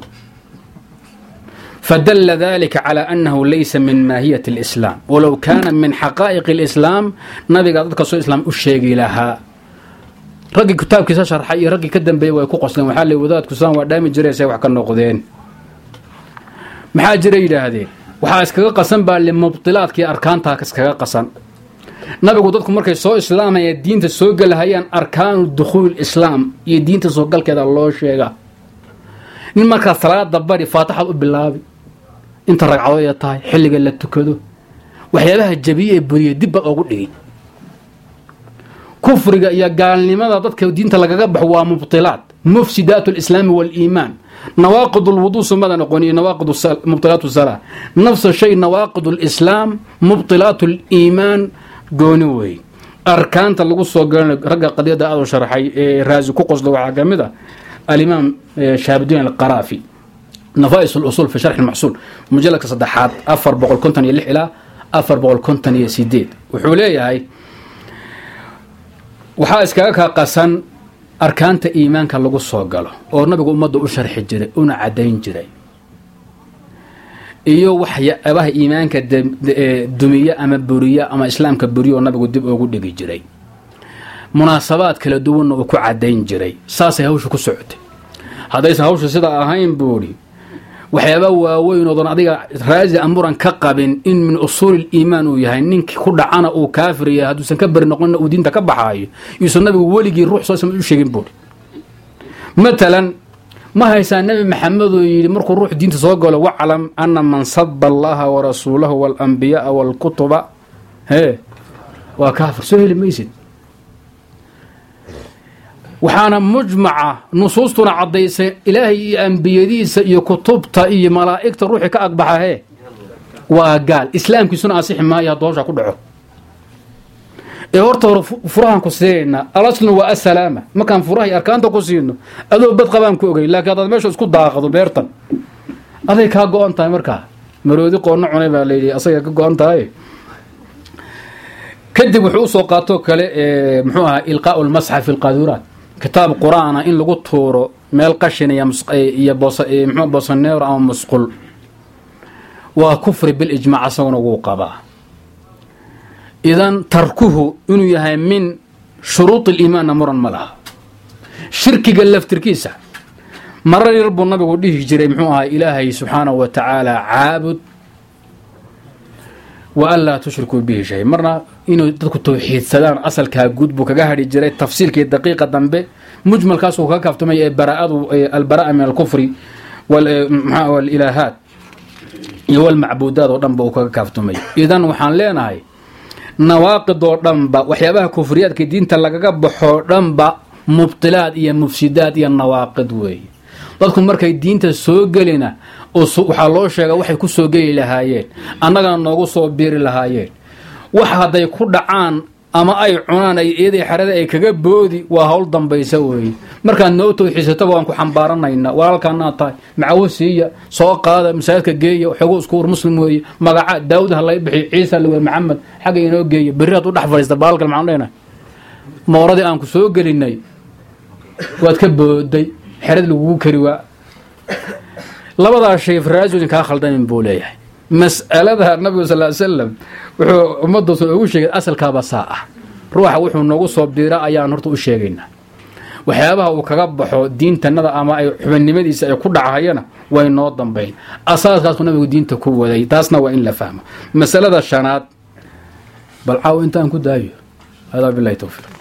fadala dalika calى annahu laysa min maahiyati اlislaam walow kaana min xaqaa'iqi اlislaam nabigaa dadka soo islaam u sheegi lahaa raggii kitaabkiisa sharxay iyo raggii ka dambeeyey way ku qosleen waxaa le wadaadku saan waa dhaami jirayse wax ka noqdeen maxaa jira yidhaahdeen waxaa iskaga qasan baa le mubtilaadkii arkaantaa iskaga qasan nabigu dadku markay soo islaamaya diinta soo gelahayaan arkaanu dukhuul islaam iyo diinta soo galkeeda loo sheega nin markaa salaada bari faatixaad u bilaabi inta ragcadood tahay xilliga la tukado waxyaabaha jabiye ee buriye dibba ugu dhigay kufriga iyo gaalnimada dadka diinta lagaga baxo waa mubtilaat mufsidaatu alislaami waaliimaan nawaaqid alwuduu sumada noqoniyo nawaaqid mubtilaatu salaa nafsa shay nawaaqid alislaam mubtilaatu aliimaan gooni wey arkaanta lagu soo galanayo ragga qadiyada aad u sharxay ee raazi ku qoslo waxaa ka mid ah alimaam shaabudiin alqaraafi nafaa'is اlusul fi sharx اlmaxsuul mujaladka saddexaad afar boqol konton iyo lix ilaa afar boqol konton iyo sideed wuxuu leeyahay waxaa iskaga kaa qasan arkaanta iimaanka lagu soo galo oo nabigu ummadda u sharxi jiray una cadayn jiray iyo waxyaabaha iimaanka dumiya ama buriya ama islaamka buriya oo nabigu dib ugu dhigi jiray munaasabaad kala duwanna uu ku cadayn jiray saasay hawsha ku socotay haddaysan hawsha sidaa ahayn buuri waxyaaba waaweyn oodan adiga raazi amuran ka qabin in min usuuli liimaan uu yahay ninkii ku dhacana uu kaafir yahay hadduusan ka beri noqonna uu diinta ka baxaayo yuusan nabigu weligii ruux soo sama u sheegin buuri matalan ma haysaa nebi maxamed oo yidhi markuu ruux diinta soo galo waclam ana man saba allaha warasuulahu waalambiyaaa waalkutuba hee waa kaafir soo heli maysid waxaana mujmaca nusuustuna caddaysay ilaahay iyo ambiyadiisa iyo kutubta iyo malaa'igta ruuxii ka agbaxa hee waa gaal islaamkiisuna ansixi maayo hadduu hawshaa ku dhaco ee horta hore furahaan ku siinaynaa alaslu waa asalaama markaan furaha iyo arkaanta ku siino adoo bad qabaan ku ogay laakiin haddaad meesha isku daaqdo beertan aday kaa go-on tahay markaa maroodi qoonna cunay baa layidhi asaga ka go-on tahay kadib wuxuu usoo qaatoo kale muxuu ahaa ilqaau lmasxaf fi lqaaduraat kitaab qur-aana in lagu tuuro meel qashin iyo mxu boosaneero ama musqul waa kufri bilijmaac asaguna wuu qabaa idan tarkuhu inuu yahay min shuruud aliimaanna muran ma laha shirkiga laftirkiisa marar yar buu nabigu dhihi jiray muxuu ahaa ilaahay subxaanahu wa tacaala caabud wa an laa tushrikuu bihi shay marna inuu dadku tawxiidsadaan asalkaa guud buu kaga hadhi jiray tafsiilkii daqiiqa dambe mujmalkaasuu kaga kaaftamay ee baraa'adu albara'a min alkufri walilaahaat iyo walmacbuudaad oo dhanba uu kaga kaaftamay idan waxaan leenahay nawaaqid oo dhanba waxyaabaha kufriyaadka diinta lagaga baxoo dhanba mubtilaad iyo mufsidaad iyo nawaaqid weeye dadku markay diinta soo gelina waxaa loo sheega waxay ku soo geli lahaayeen annagana noogu soo biiri lahaayeen wax hadday ku dhacaan ama ay cunaan ay eeday xarada ay kaga boodi waa hawl dambaysa weeye markaad noo tawxiisataba waan ku xambaaranaynaa walaalkaanaa tahay macawo siiya soo qaada masaajidka geeya xogo isku war muslim weeye magaca daawud ha lay bixiyo ciisa la weeye maxamed xagga inoo geeya berri hadduu dhex fadhiista baalkal maxaan leenahay mooradii aan ku soo gelinay waad ka booday xerad lagugu kari waa labadaa shay faraasooyin kaa khaldamin buu leeyahay mas'alada nabiga sal ly slam wuxuu ummadoosan ugu sheegay asalkaaba saa ah ruuxa wuxuu noogu soo biira ayaan horta u sheegaynaa waxyaabaha uu kaga baxo diintanada ama ay xubannimadiisa ay ku dhacayana way noo dambayn asaaskaasku nabigu diinta ku waday taasna waa in la fahmo masalada shanaad bal caaw intaan ku daayo hada billahi tawfiiq